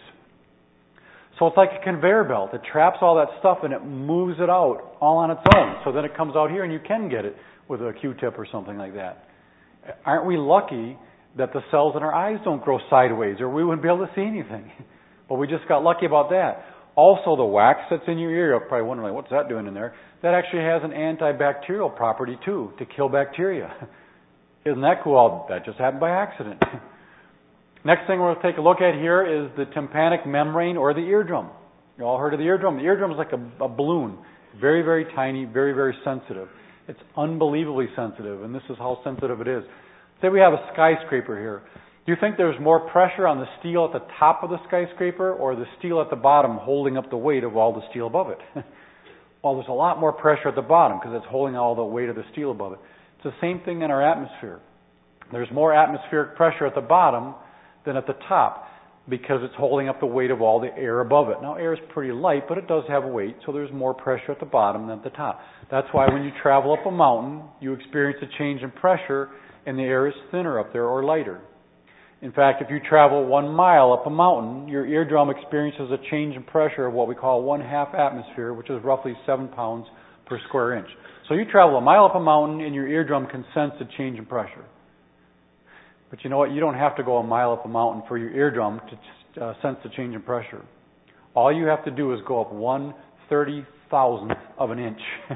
So it's like a conveyor belt. It traps all that stuff and it moves it out all on its own. So then it comes out here and you can get it with a Q-tip or something like that. Aren't we lucky that the cells in our eyes don't grow sideways, or we wouldn't be able to see anything? But we just got lucky about that. Also, the wax that's in your ear, you're probably wondering, like, what's that doing in there? That actually has an antibacterial property, too, to kill bacteria. Isn't that cool? That just happened by accident. Next thing we're going to take a look at here is the tympanic membrane, or the eardrum. You all heard of the eardrum? The eardrum is like a, a balloon. Very, very tiny, very, very sensitive. It's unbelievably sensitive, and this is how sensitive it is. Say we have a skyscraper here. Do you think there's more pressure on the steel at the top of the skyscraper or the steel at the bottom holding up the weight of all the steel above it? Well, there's a lot more pressure at the bottom because it's holding all the weight of the steel above it. It's the same thing in our atmosphere. There's more atmospheric pressure at the bottom than at the top because it's holding up the weight of all the air above it. Now, air is pretty light, but it does have a weight, so there's more pressure at the bottom than at the top. That's why when you travel up a mountain, you experience a change in pressure, and the air is thinner up there or lighter. In fact, if you travel one mile up a mountain, your eardrum experiences a change in pressure of what we call one half atmosphere, which is roughly seven pounds per square inch. So you travel a mile up a mountain, and your eardrum can sense a change in pressure. But you know what? You don't have to go a mile up a mountain for your eardrum to uh, sense the change in pressure. All you have to do is go up one thirty thousandth of an inch.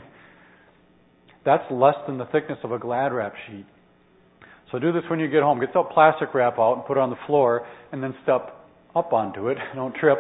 That's less than the thickness of a Glad wrap sheet. So do this when you get home. Get some plastic wrap out and put it on the floor, and then step up onto it. Don't trip.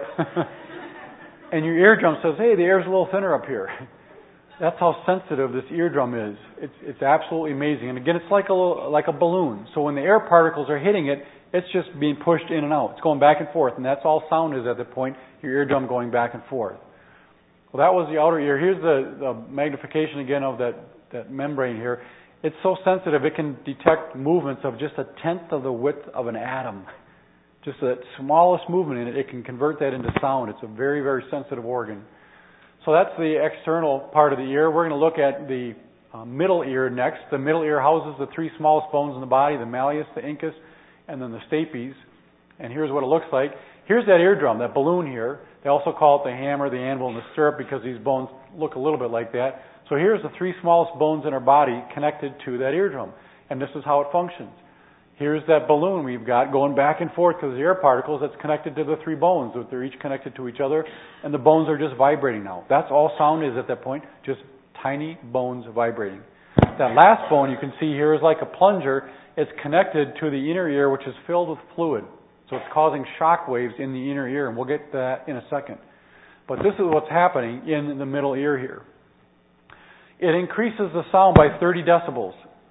And your eardrum says, hey, the air's a little thinner up here. That's how sensitive this eardrum is. It's it's absolutely amazing. And again, it's like a little, like a balloon. So when the air particles are hitting it, it's just being pushed in and out. It's going back and forth, and that's all sound is at the point, your eardrum going back and forth. Well, that was the outer ear. Here's the, the magnification again of that, that membrane here. It's so sensitive it can detect movements of just a tenth of the width of an atom. Just the smallest movement in it, it can convert that into sound. It's a very, very sensitive organ. So that's the external part of the ear. We're going to look at the uh, middle ear next. The middle ear houses the three smallest bones in the body, the malleus, the incus, and then the stapes. And here's what it looks like. Here's that eardrum, that balloon here. They also call it the hammer, the anvil, and the stirrup because these bones look a little bit like that. So here's the three smallest bones in our body connected to that eardrum. And this is how it functions. Here's that balloon we've got going back and forth because the air particles that's connected to the three bones. They're each connected to each other, and the bones are just vibrating now. That's all sound is at that point, just tiny bones vibrating. That last bone you can see here is like a plunger. It's connected to the inner ear, which is filled with fluid. So it's causing shock waves in the inner ear, and we'll get to that in a second. But this is what's happening in the middle ear here. It increases the sound by thirty decibels.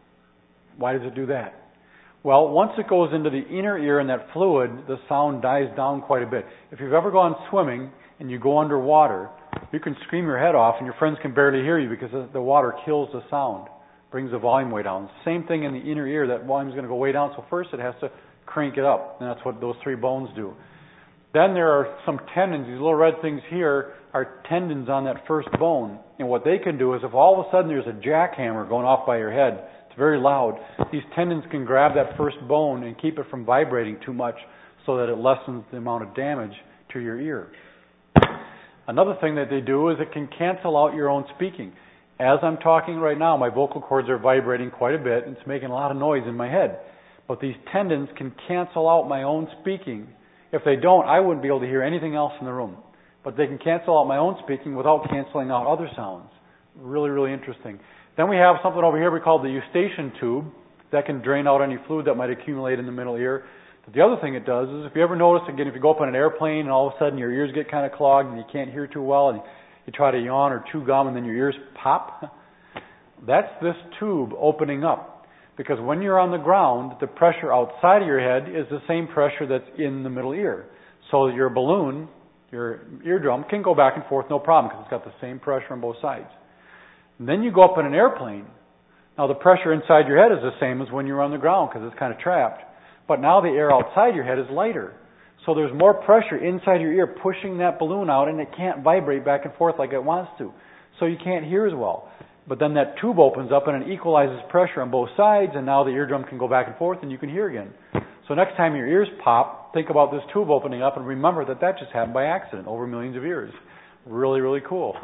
Why does it do that? Well, once it goes into the inner ear and that fluid, the sound dies down quite a bit. If you've ever gone swimming and you go underwater, you can scream your head off and your friends can barely hear you because the water kills the sound, brings the volume way down. Same thing in the inner ear, that volume's going to go way down, so first it has to crank it up, and that's what those three bones do. Then there are some tendons. These little red things here are tendons on that first bone, and what they can do is if all of a sudden there's a jackhammer going off by your head, very loud, these tendons can grab that first bone and keep it from vibrating too much so that it lessens the amount of damage to your ear. Another thing that they do is it can cancel out your own speaking. As I'm talking right now, my vocal cords are vibrating quite a bit and it's making a lot of noise in my head. But these tendons can cancel out my own speaking. If they don't, I wouldn't be able to hear anything else in the room. But they can cancel out my own speaking without canceling out other sounds. Really, really interesting. Then we have something over here we call the eustachian tube that can drain out any fluid that might accumulate in the middle ear. But the other thing it does is if you ever notice, again, if you go up on an airplane and all of a sudden your ears get kind of clogged and you can't hear too well and you try to yawn or chew gum and then your ears pop, that's this tube opening up. Because when you're on the ground, the pressure outside of your head is the same pressure that's in the middle ear. So your balloon, your eardrum, can go back and forth no problem because it's got the same pressure on both sides. And then you go up in an airplane. Now the pressure inside your head is the same as when you're on the ground because it's kind of trapped. But now the air outside your head is lighter. So there's more pressure inside your ear pushing that balloon out and it can't vibrate back and forth like it wants to. So you can't hear as well. But then that tube opens up and it equalizes pressure on both sides and now the eardrum can go back and forth and you can hear again. So next time your ears pop, think about this tube opening up and remember that that just happened by accident over millions of years. Really, really cool.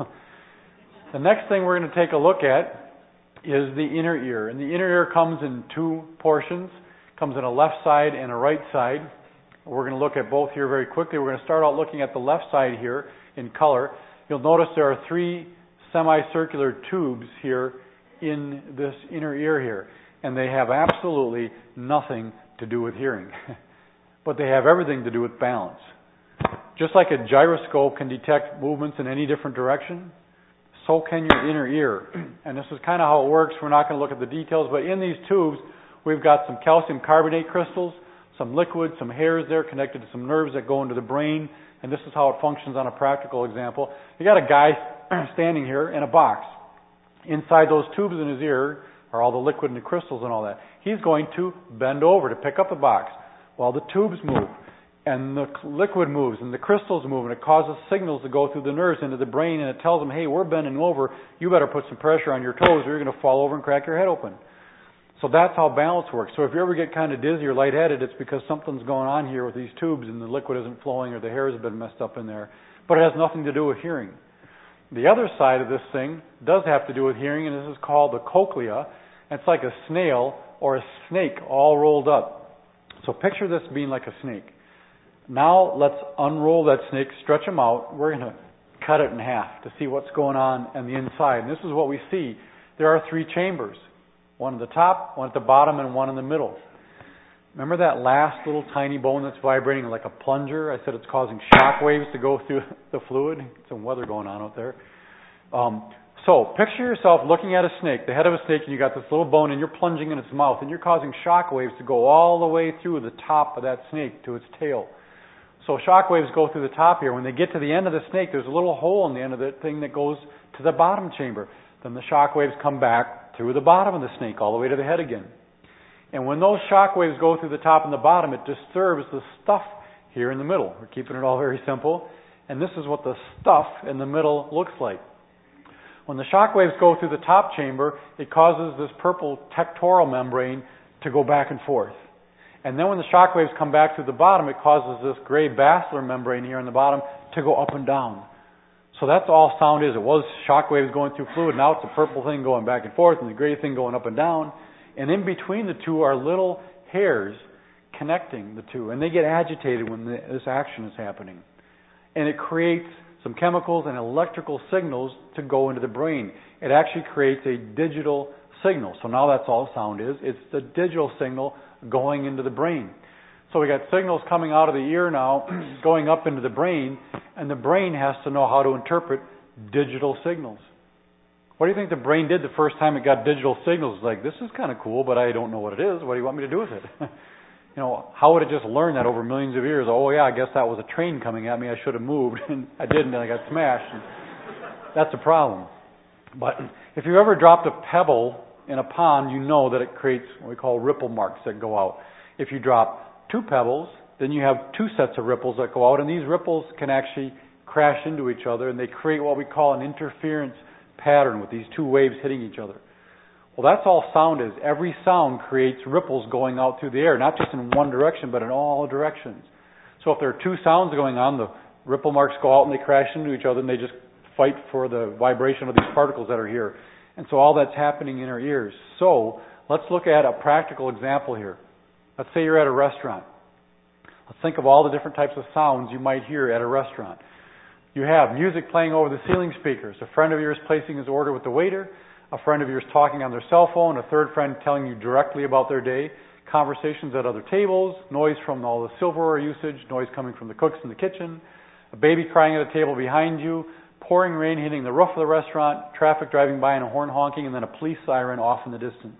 The next thing we're going to take a look at is the inner ear. And the inner ear comes in two portions. It comes in a left side and a right side. We're going to look at both here very quickly. We're going to start out looking at the left side here in color. You'll notice there are three semicircular tubes here in this inner ear here. And they have absolutely nothing to do with hearing. But they have everything to do with balance. Just like a gyroscope can detect movements in any different direction, so can your inner ear. And this is kind of how it works. We're not going to look at the details, but in these tubes, we've got some calcium carbonate crystals, some liquid, some hairs there connected to some nerves that go into the brain, and this is how it functions on a practical example. You got a guy standing here in a box. Inside those tubes in his ear are all the liquid and the crystals and all that. He's going to bend over to pick up the box while the tubes move. And the liquid moves and the crystals move and it causes signals to go through the nerves into the brain and it tells them, hey, we're bending over, you better put some pressure on your toes or you're going to fall over and crack your head open. So that's how balance works. So if you ever get kind of dizzy or lightheaded, it's because something's going on here with these tubes and the liquid isn't flowing or the hairs have been messed up in there. But it has nothing to do with hearing. The other side of this thing does have to do with hearing, and this is called the cochlea. It's like a snail or a snake all rolled up. So picture this being like a snake. Now let's unroll that snake, stretch him out. We're going to cut it in half to see what's going on on the inside. And this is what we see. There are three chambers. One at the top, one at the bottom, and one in the middle. Remember that last little tiny bone that's vibrating like a plunger? I said it's causing shock waves to go through the fluid. Some weather going on out there. Um, so picture yourself looking at a snake, the head of a snake, and you got this little bone and you're plunging in its mouth and you're causing shock waves to go all the way through the top of that snake to its tail. So shock waves go through the top here. When they get to the end of the snake, there's a little hole in the end of the thing that goes to the bottom chamber. Then the shock waves come back through the bottom of the snake all the way to the head again. And when those shock waves go through the top and the bottom, it disturbs the stuff here in the middle. We're keeping it all very simple. And this is what the stuff in the middle looks like. When the shock waves go through the top chamber, it causes this purple tectoral membrane to go back and forth. And then when the shock waves come back through the bottom, it causes this gray basilar membrane here on the bottom to go up and down. So that's all sound is. It was shock waves going through fluid. Now it's a purple thing going back and forth and the gray thing going up and down. And in between the two are little hairs connecting the two. And they get agitated when the, this action is happening. And it creates some chemicals and electrical signals to go into the brain. It actually creates a digital signal. So now that's all sound is. It's the digital signal going into the brain. So we got signals coming out of the ear now, going up into the brain, and the brain has to know how to interpret digital signals. What do you think the brain did the first time it got digital signals? It's like, this is kind of cool, but I don't know what it is. What do you want me to do with it? You know, how would it just learn that over millions of years? Oh yeah, I guess that was a train coming at me. I should have moved, and I didn't, and I got smashed. And that's a problem. But if you ever dropped a pebble in a pond, you know that it creates what we call ripple marks that go out. If you drop two pebbles, then you have two sets of ripples that go out, and these ripples can actually crash into each other, and they create what we call an interference pattern with these two waves hitting each other. Well, that's all sound is. Every sound creates ripples going out through the air, not just in one direction, but in all directions. So if there are two sounds going on, the ripple marks go out and they crash into each other, and they just fight for the vibration of these particles that are here. And so all that's happening in our ears. So let's look at a practical example here. Let's say you're at a restaurant. Let's think of all the different types of sounds you might hear at a restaurant. You have music playing over the ceiling speakers, a friend of yours placing his order with the waiter, a friend of yours talking on their cell phone, a third friend telling you directly about their day, conversations at other tables, noise from all the silverware usage, noise coming from the cooks in the kitchen, a baby crying at a table behind you, pouring rain hitting the roof of the restaurant, traffic driving by and a horn honking, and then a police siren off in the distance.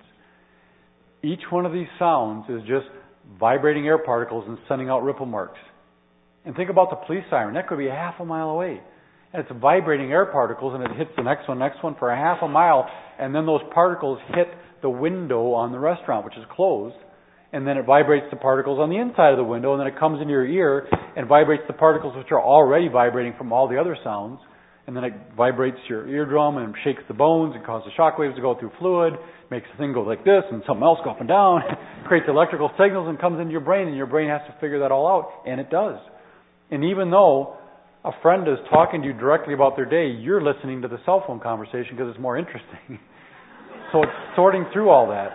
Each one of these sounds is just vibrating air particles and sending out ripple marks. And think about the police siren. That could be a half a mile away. And it's vibrating air particles, and it hits the next one, next one for a half a mile, and then those particles hit the window on the restaurant, which is closed, and then it vibrates the particles on the inside of the window, and then it comes into your ear and vibrates the particles which are already vibrating from all the other sounds, and then it vibrates your eardrum and shakes the bones and causes shock waves to go through fluid, makes the thing go like this and something else go up and down, creates electrical signals and comes into your brain, and your brain has to figure that all out, and it does. And even though a friend is talking to you directly about their day, you're listening to the cell phone conversation because it's more interesting. So it's sorting through all that.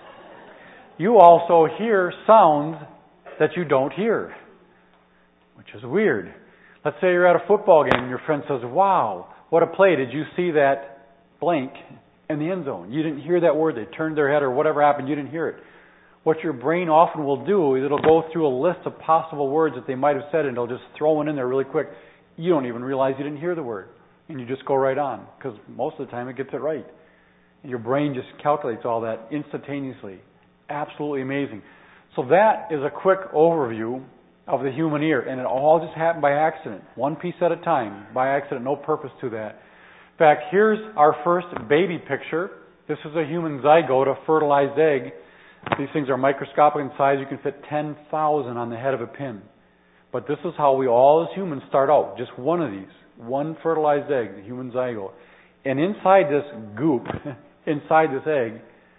You also hear sounds that you don't hear, which is weird. Let's say you're at a football game and your friend says, wow, what a play. Did you see that blank in the end zone? You didn't hear that word. They turned their head or whatever happened. You didn't hear it. What your brain often will do is it'll go through a list of possible words that they might have said, and it'll just throw one in there really quick. You don't even realize you didn't hear the word. And you just go right on, because most of the time it gets it right. And your brain just calculates all that instantaneously. Absolutely amazing. So that is a quick overview of the human ear. And it all just happened by accident. One piece at a time. By accident, no purpose to that. In fact, here's our first baby picture. This is a human zygote, a fertilized egg. These things are microscopic in size. You can fit ten thousand on the head of a pin. But this is how we all as humans start out. Just one of these. One fertilized egg, the human zygote. And inside this goop, inside this egg,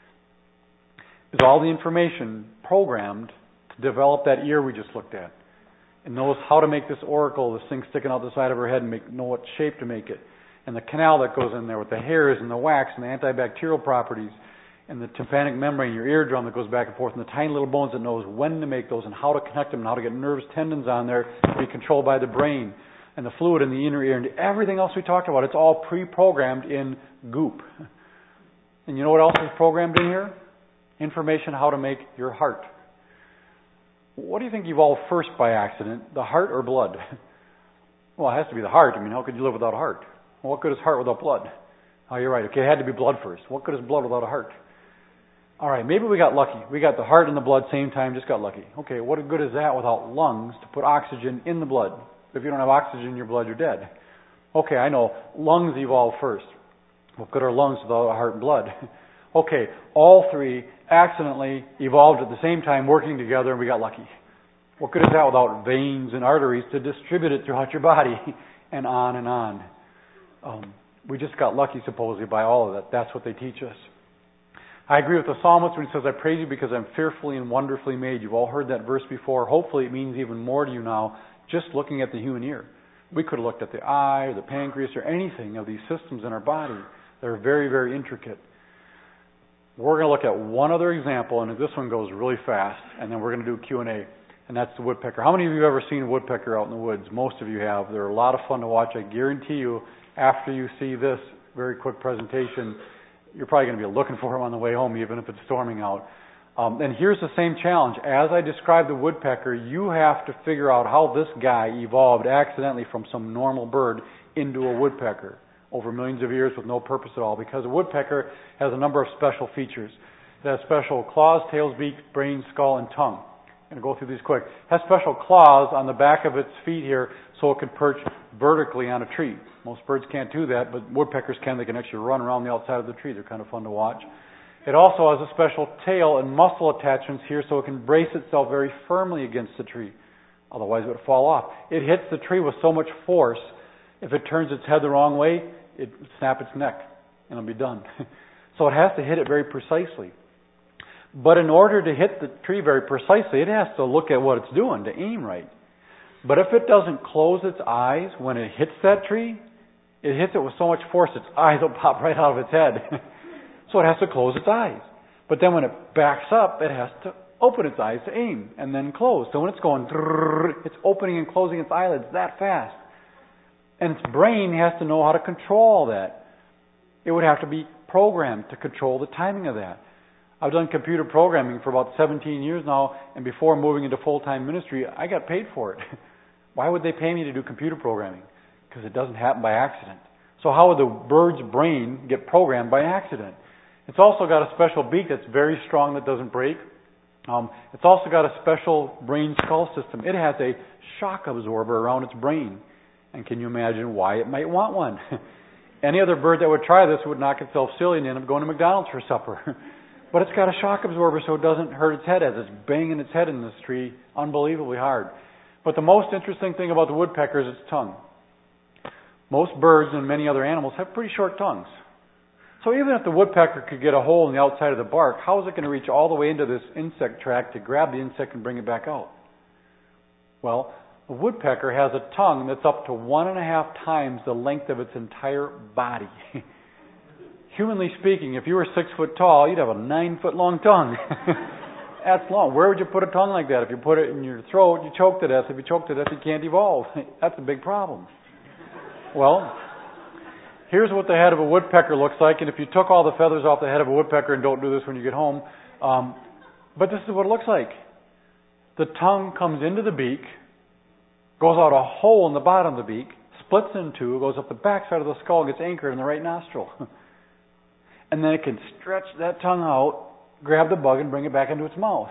is all the information programmed to develop that ear we just looked at. And knows how to make this auricle, this thing sticking out the side of her head, and make, know what shape to make it. And the canal that goes in there with the hairs and the wax and the antibacterial properties. And the tympanic membrane, your eardrum that goes back and forth, and the tiny little bones that knows when to make those and how to connect them and how to get nerves, tendons on there to be controlled by the brain, and the fluid in the inner ear, and everything else we talked about. It's all pre-programmed in goop. And you know what else is programmed in here? Information how to make your heart. What do you think evolved first by accident, the heart or blood? Well, it has to be the heart. I mean, how could you live without a heart? Well, what good is heart without blood? Oh, you're right. Okay, it had to be blood first. What good is blood without a heart? All right, maybe we got lucky. We got the heart and the blood same time, just got lucky. Okay, what good is that without lungs to put oxygen in the blood? If you don't have oxygen in your blood, you're dead. Okay, I know. Lungs evolved first. What good are lungs without a heart and blood? Okay, all three accidentally evolved at the same time, working together, and we got lucky. What good is that without veins and arteries to distribute it throughout your body? And on and on. Um, we just got lucky, supposedly, by all of that. That's what they teach us. I agree with the psalmist when he says, I praise you because I'm fearfully and wonderfully made. You've all heard that verse before. Hopefully it means even more to you now, just looking at the human ear. We could have looked at the eye or the pancreas or anything of these systems in our body that are very, very intricate. We're going to look at one other example, and this one goes really fast, and then we're going to do Q and A, and that's the woodpecker. How many of you have ever seen a woodpecker out in the woods? Most of you have. They're a lot of fun to watch. I guarantee you, after you see this very quick presentation, you're probably going to be looking for them on the way home, even if it's storming out. Um, and here's the same challenge. As I described the woodpecker, you have to figure out how this guy evolved accidentally from some normal bird into a woodpecker over millions of years with no purpose at all, because a woodpecker has a number of special features. It has special claws, tails, beak, brain, skull, and tongue. I'm going to go through these quick. It has special claws on the back of its feet here so it can perch vertically on a tree. Most birds can't do that, but woodpeckers can. They can actually run around the outside of the tree. They're kind of fun to watch. It also has a special tail and muscle attachments here so it can brace itself very firmly against the tree. Otherwise it would fall off. It hits the tree with so much force, if it turns its head the wrong way, it would snap its neck and it'll be done. So it has to hit it very precisely. But in order to hit the tree very precisely, it has to look at what it's doing to aim right. But if it doesn't close its eyes when it hits that tree, it hits it with so much force its eyes will pop right out of its head. So it has to close its eyes. But then when it backs up, it has to open its eyes to aim and then close. So when it's going, it's opening and closing its eyelids that fast. And its brain has to know how to control all that. It would have to be programmed to control the timing of that. I've done computer programming for about seventeen years now, and before moving into full-time ministry, I got paid for it. Why would they pay me to do computer programming? Because it doesn't happen by accident. So how would the bird's brain get programmed by accident? It's also got a special beak that's very strong that doesn't break. Um, it's also got a special brain skull system. It has a shock absorber around its brain. And can you imagine why it might want one? Any other bird that would try this would knock itself silly and end up going to McDonald's for supper. But it's got a shock absorber so it doesn't hurt its head as it's banging its head in this tree unbelievably hard. But the most interesting thing about the woodpecker is its tongue. Most birds and many other animals have pretty short tongues. So even if the woodpecker could get a hole in the outside of the bark, how is it going to reach all the way into this insect tract to grab the insect and bring it back out? Well, a woodpecker has a tongue that's up to one and a half times the length of its entire body. Humanly speaking, if you were six foot tall, you'd have a nine foot long tongue. That's long. Where would you put a tongue like that? If you put it in your throat, you choke to death. If you choke to death, you can't evolve. That's a big problem. Well, here's what the head of a woodpecker looks like, and if you took all the feathers off the head of a woodpecker, and don't do this when you get home, um, but this is what it looks like. The tongue comes into the beak, goes out a hole in the bottom of the beak, splits in two, goes up the back side of the skull, and gets anchored in the right nostril. And then it can stretch that tongue out, grab the bug, and bring it back into its mouth.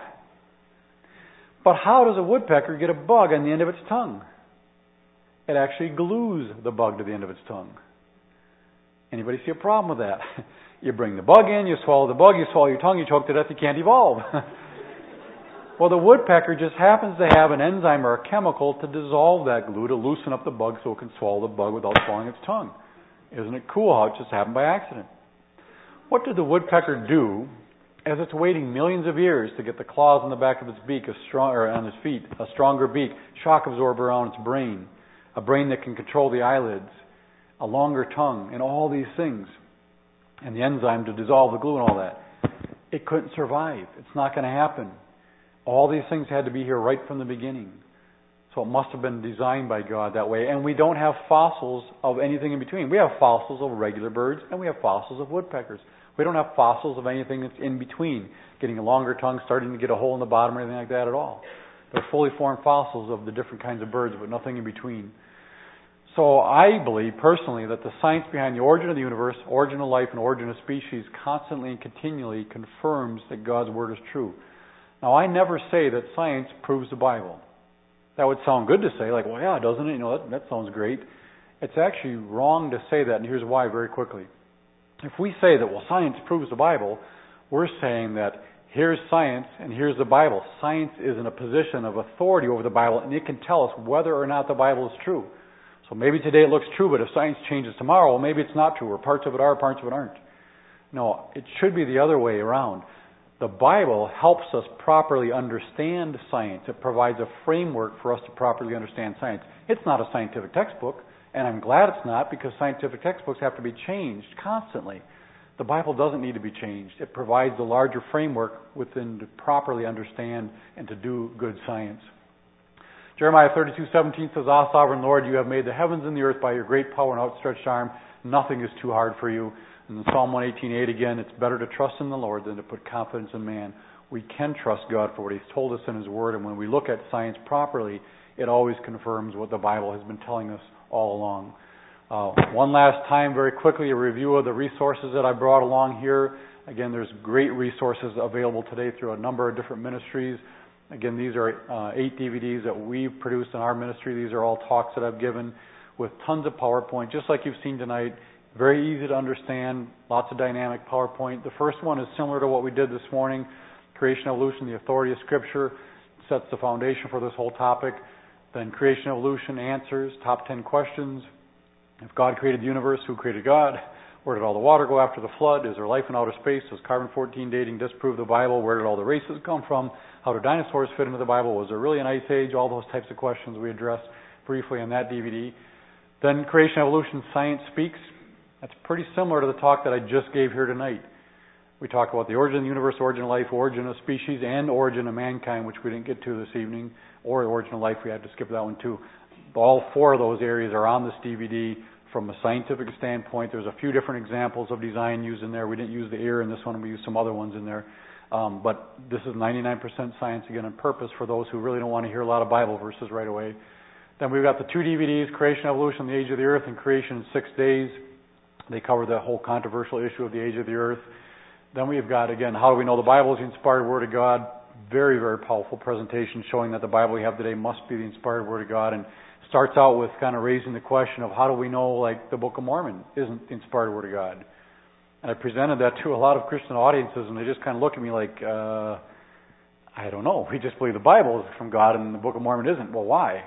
But how does a woodpecker get a bug on the end of its tongue? It actually glues the bug to the end of its tongue. Anybody see a problem with that? You bring the bug in, you swallow the bug, you swallow your tongue, you choke to death, you can't evolve. Well, the woodpecker just happens to have an enzyme or a chemical to dissolve that glue, to loosen up the bug so it can swallow the bug without swallowing its tongue. Isn't it cool how it just happened by accident? What did the woodpecker do as it's waiting millions of years to get the claws on the back of its beak, a strong, or on its feet, a stronger beak, shock absorber around its brain, a brain that can control the eyelids, a longer tongue, and all these things, and the enzyme to dissolve the glue and all that? It couldn't survive. It's not going to happen. All these things had to be here right from the beginning. So it must have been designed by God that way. And we don't have fossils of anything in between. We have fossils of regular birds, and we have fossils of woodpeckers. We don't have fossils of anything that's in between, getting a longer tongue, starting to get a hole in the bottom, or anything like that at all. They're fully formed fossils of the different kinds of birds, but nothing in between. So I believe, personally, that the science behind the origin of the universe, origin of life, and origin of species constantly and continually confirms that God's Word is true. Now, I never say that science proves the Bible. That would sound good to say, like, well, yeah, doesn't it? You know, that, that sounds great. It's actually wrong to say that, and here's why very quickly. If we say that, well, science proves the Bible, we're saying that here's science and here's the Bible. Science is in a position of authority over the Bible, and it can tell us whether or not the Bible is true. So maybe today it looks true, but if science changes tomorrow, well, maybe it's not true, or parts of it are, parts of it aren't. No, it should be the other way around. The Bible helps us properly understand science. It provides a framework for us to properly understand science. It's not a scientific textbook, and I'm glad it's not, because scientific textbooks have to be changed constantly. The Bible doesn't need to be changed. It provides a larger framework within to properly understand and to do good science. Jeremiah thirty-two seventeen says, "Ah, sovereign Lord, you have made the heavens and the earth by your great power and outstretched arm. Nothing is too hard for you." And in Psalm one eighteen eight again, "It's better to trust in the Lord than to put confidence in man." We can trust God for what He's told us in His Word, and when we look at science properly, it always confirms what the Bible has been telling us all along. Uh, one last time, very quickly, a review of the resources that I brought along here. Again, there's great resources available today through a number of different ministries. Again, these are uh, eight D V Ds that we've produced in our ministry. These are all talks that I've given with tons of PowerPoint, just like you've seen tonight. Very easy to understand, lots of dynamic PowerPoint. The first one is similar to what we did this morning, Creation Evolution, the Authority of Scripture, sets the foundation for this whole topic. Then Creation Evolution Answers, top ten questions. If God created the universe, who created God? Where did all the water go after the flood? Is there life in outer space? Does carbon fourteen dating disprove the Bible? Where did all the races come from? How do dinosaurs fit into the Bible? Was there really an ice age? All those types of questions we addressed briefly in that D V D. Then Creation Evolution Science Speaks. That's pretty similar to the talk that I just gave here tonight. We talk about the origin of the universe, origin of life, origin of species, and origin of mankind, which we didn't get to this evening, or origin of life. We had to skip that one too. All four of those areas are on this D V D from a scientific standpoint. There's a few different examples of design used in there. We didn't use the ear in this one. We used some other ones in there. Um, but this is ninety-nine percent science, again, on purpose for those who really don't want to hear a lot of Bible verses right away. Then we've got the two D V Ds, Creation, Evolution, the Age of the Earth, and Creation in Six Days. They cover the whole controversial issue of the age of the earth. Then we've got, again, How Do We Know the Bible is the Inspired Word of God? Very, very powerful presentation showing that the Bible we have today must be the inspired Word of God, and starts out with kind of raising the question of how do we know, like, the Book of Mormon isn't the inspired Word of God? And I presented that to a lot of Christian audiences, and they just kind of look at me like, uh, I don't know. We just believe the Bible is from God and the Book of Mormon isn't. Well, why?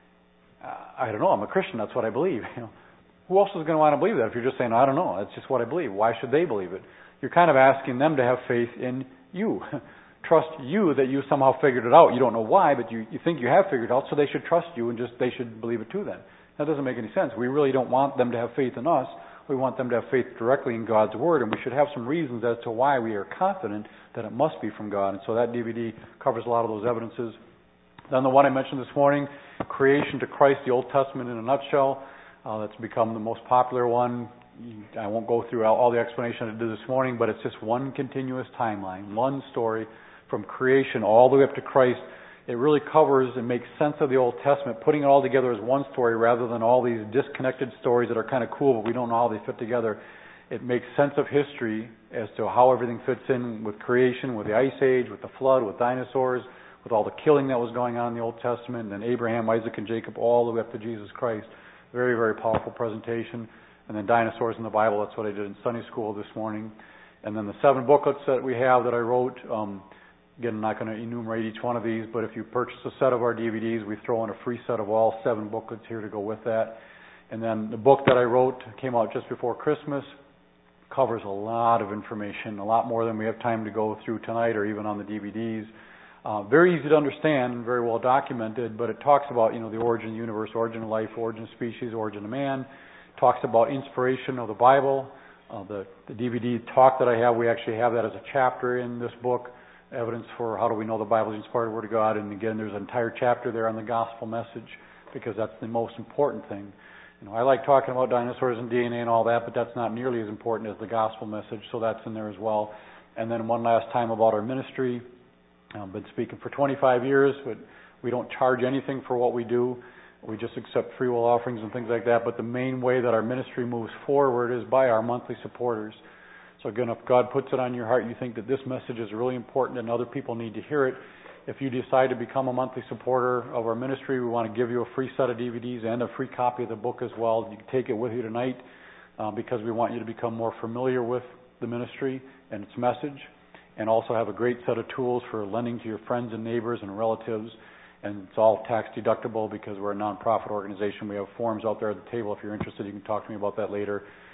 Uh, I don't know. I'm a Christian. That's what I believe. You know, who else is going to want to believe that if you're just saying, I don't know. That's just what I believe. Why should they believe it? You're kind of asking them to have faith in you. Trust you that you somehow figured it out. You don't know why, but you, you think you have figured it out, so they should trust you and just they should believe it too then. That doesn't make any sense. We really don't want them to have faith in us. We want them to have faith directly in God's Word, and we should have some reasons as to why we are confident that it must be from God. And so that D V D covers a lot of those evidences. Then the one I mentioned this morning, Creation to Christ, the Old Testament in a nutshell. Uh, that's become the most popular one. I won't go through all the explanation I did this morning, but it's just one continuous timeline, one story from creation all the way up to Christ. It really covers and makes sense of the Old Testament, putting it all together as one story rather than all these disconnected stories that are kind of cool, but we don't know how they fit together. It makes sense of history as to how everything fits in with creation, with the Ice Age, with the flood, with dinosaurs, with all the killing that was going on in the Old Testament, and then Abraham, Isaac, and Jacob, all the way up to Jesus Christ. Very, very powerful presentation. And then dinosaurs in the Bible, that's what I did in Sunday school this morning. And then the seven booklets that we have that I wrote, um, again, I'm not going to enumerate each one of these, but if you purchase a set of our D V Ds, we throw in a free set of all seven booklets here to go with that. And then the book that I wrote came out just before Christmas, covers a lot of information, a lot more than we have time to go through tonight or even on the D V Ds. Uh, very easy to understand and very well documented, but it talks about, you know, the origin of the universe, origin of life, origin of species, origin of man. Talks about inspiration of the Bible. Uh, the, the D V D talk that I have, we actually have that as a chapter in this book, evidence for how do we know the Bible is the inspired Word of God. And again, there's an entire chapter there on the gospel message because that's the most important thing. You know, I like talking about dinosaurs and D N A and all that, but that's not nearly as important as the gospel message, so that's in there as well. And then one last time about our ministry. I've been speaking for twenty-five years, but we don't charge anything for what we do. We just accept free will offerings and things like that. But the main way that our ministry moves forward is by our monthly supporters. So again, if God puts it on your heart, you think that this message is really important and other people need to hear it, if you decide to become a monthly supporter of our ministry, we want to give you a free set of D V Ds and a free copy of the book as well. You can take it with you tonight uh, because we want you to become more familiar with the ministry and its message, and also have a great set of tools for lending to your friends and neighbors and relatives. And it's all tax deductible because we're a nonprofit organization. We have forms out there at the table. If you're interested, you can talk to me about that later.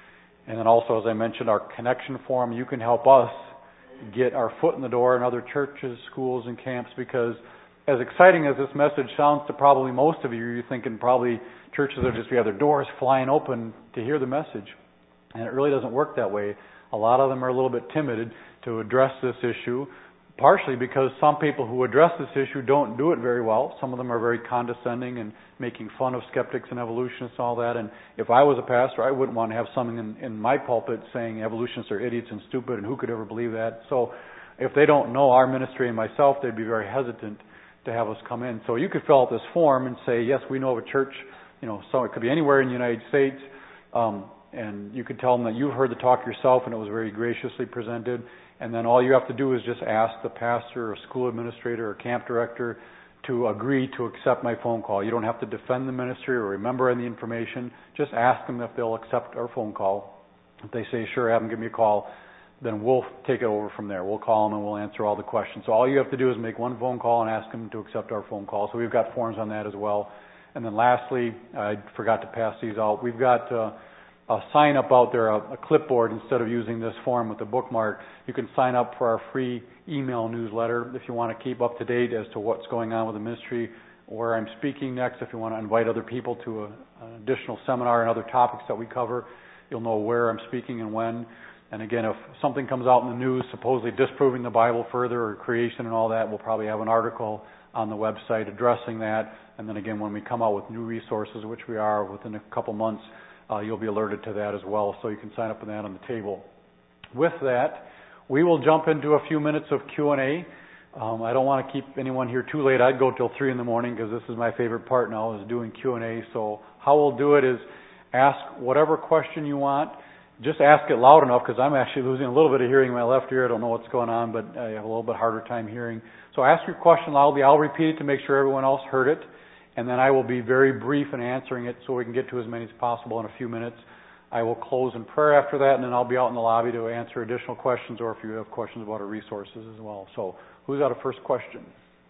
And then also, as I mentioned, our connection forum, you can help us get our foot in the door in other churches, schools, and camps, because as exciting as this message sounds to probably most of you, you're thinking probably churches are just, we have their doors flying open to hear the message. And it really doesn't work that way. A lot of them are a little bit timid to address this issue, partially because some people who address this issue don't do it very well. Some of them are very condescending and making fun of skeptics and evolutionists and all that. And if I was a pastor, I wouldn't want to have something in, in my pulpit saying evolutionists are idiots and stupid and who could ever believe that. So if they don't know our ministry and myself, they'd be very hesitant to have us come in. So you could fill out this form and say, yes, we know of a church, you know, so it could be anywhere in the United States, um, and you could tell them that you've heard the talk yourself and it was very graciously presented. And then all you have to do is just ask the pastor or school administrator or camp director to agree to accept my phone call. You don't have to defend the ministry or remember any information. Just ask them if they'll accept our phone call. If they say, sure, have them give me a call, then we'll take it over from there. We'll call them and we'll answer all the questions. So all you have to do is make one phone call and ask them to accept our phone call. So we've got forms on that as well. And then lastly, I forgot to pass these out. We've got uh, a sign up out there, a, a clipboard, instead of using this form with the bookmark. You can sign up for our free email newsletter if you want to keep up to date as to what's going on with the ministry, where I'm speaking next. If you want to invite other people to a, an additional seminar and other topics that we cover, you'll know where I'm speaking and when. And again, if something comes out in the news supposedly disproving the Bible further or creation and all that, we'll probably have an article on the website addressing that. And then again, when we come out with new resources, which we are within a couple months, Uh, you'll be alerted to that as well, so you can sign up for that on the table. With that, we will jump into a few minutes of Q and A. Um, I don't want to keep anyone here too late. I'd go till three in the morning because this is my favorite part now, is doing Q and A. So how we'll do it is ask whatever question you want. Just ask it loud enough, because I'm actually losing a little bit of hearing in my left ear. I don't know what's going on, but I have a little bit harder time hearing. So ask your question loudly. I'll repeat it to make sure everyone else heard it. And then I will be very brief in answering it so we can get to as many as possible in a few minutes. I will close in prayer after that, and then I'll be out in the lobby to answer additional questions, or if you have questions about our resources as well. So, who's got a first question?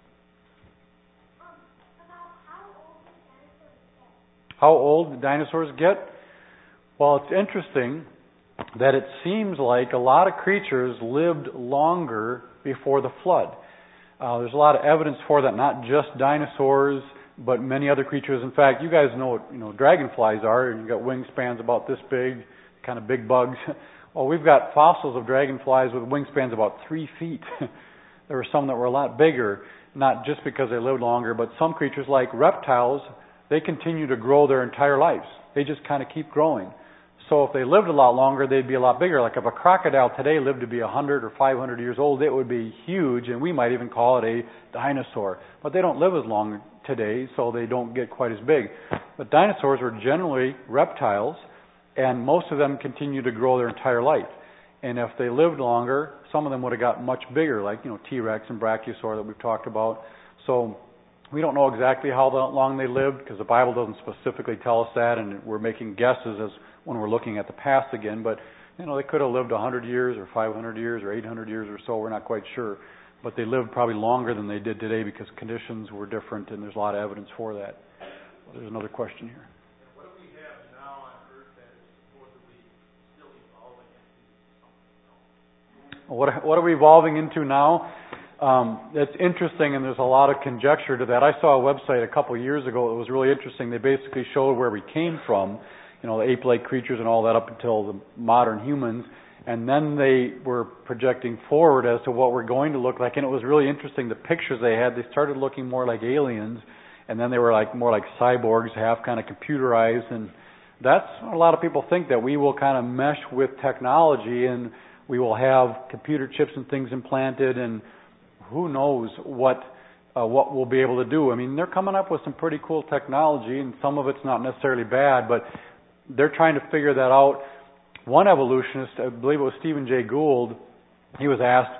Um, about how old do dinosaurs get? How old do dinosaurs get? Well, it's interesting that it seems like a lot of creatures lived longer before the flood. Uh, there's a lot of evidence for that, not just dinosaurs, but many other creatures. In fact, you guys know what, you know, dragonflies are. You've got wingspans about this big, kind of big bugs. Well, we've got fossils of dragonflies with wingspans about three feet. There were some that were a lot bigger, not just because they lived longer, but some creatures like reptiles, they continue to grow their entire lives. They just kind of keep growing. So if they lived a lot longer, they'd be a lot bigger. Like if a crocodile today lived to be one hundred or five hundred years old, it would be huge, and we might even call it a dinosaur. But they don't live as long today, so they don't get quite as big. But dinosaurs were generally reptiles, and most of them continue to grow their entire life. And if they lived longer, some of them would have got much bigger, like, you know, T-Rex and Brachiosaur that we've talked about. So we don't know exactly how long they lived, because the Bible doesn't specifically tell us that, and we're making guesses as when we're looking at the past again. But, you know, they could have lived one hundred years or five hundred years or eight hundred years or so. We're not quite sure. But they lived probably longer than they did today because conditions were different, and there's a lot of evidence for that. Well, there's another question here. What do we have now on Earth that is supposedly still evolving into something else? What, what are we evolving into now? Um, it's interesting, and there's a lot of conjecture to that. I saw a website a couple of years ago that was really interesting. They basically showed where we came from, you know, the ape-like creatures and all that up until the modern humans. And then they were projecting forward as to what we're going to look like. And it was really interesting, the pictures they had. They started looking more like aliens, and then they were like more like cyborgs, half kind of computerized. And that's what a lot of people think, that we will kind of mesh with technology, and we will have computer chips and things implanted, and who knows what uh, what we'll be able to do. I mean, they're coming up with some pretty cool technology, and some of it's not necessarily bad, but they're trying to figure that out. One evolutionist, I believe it was Stephen Jay Gould, he was asked,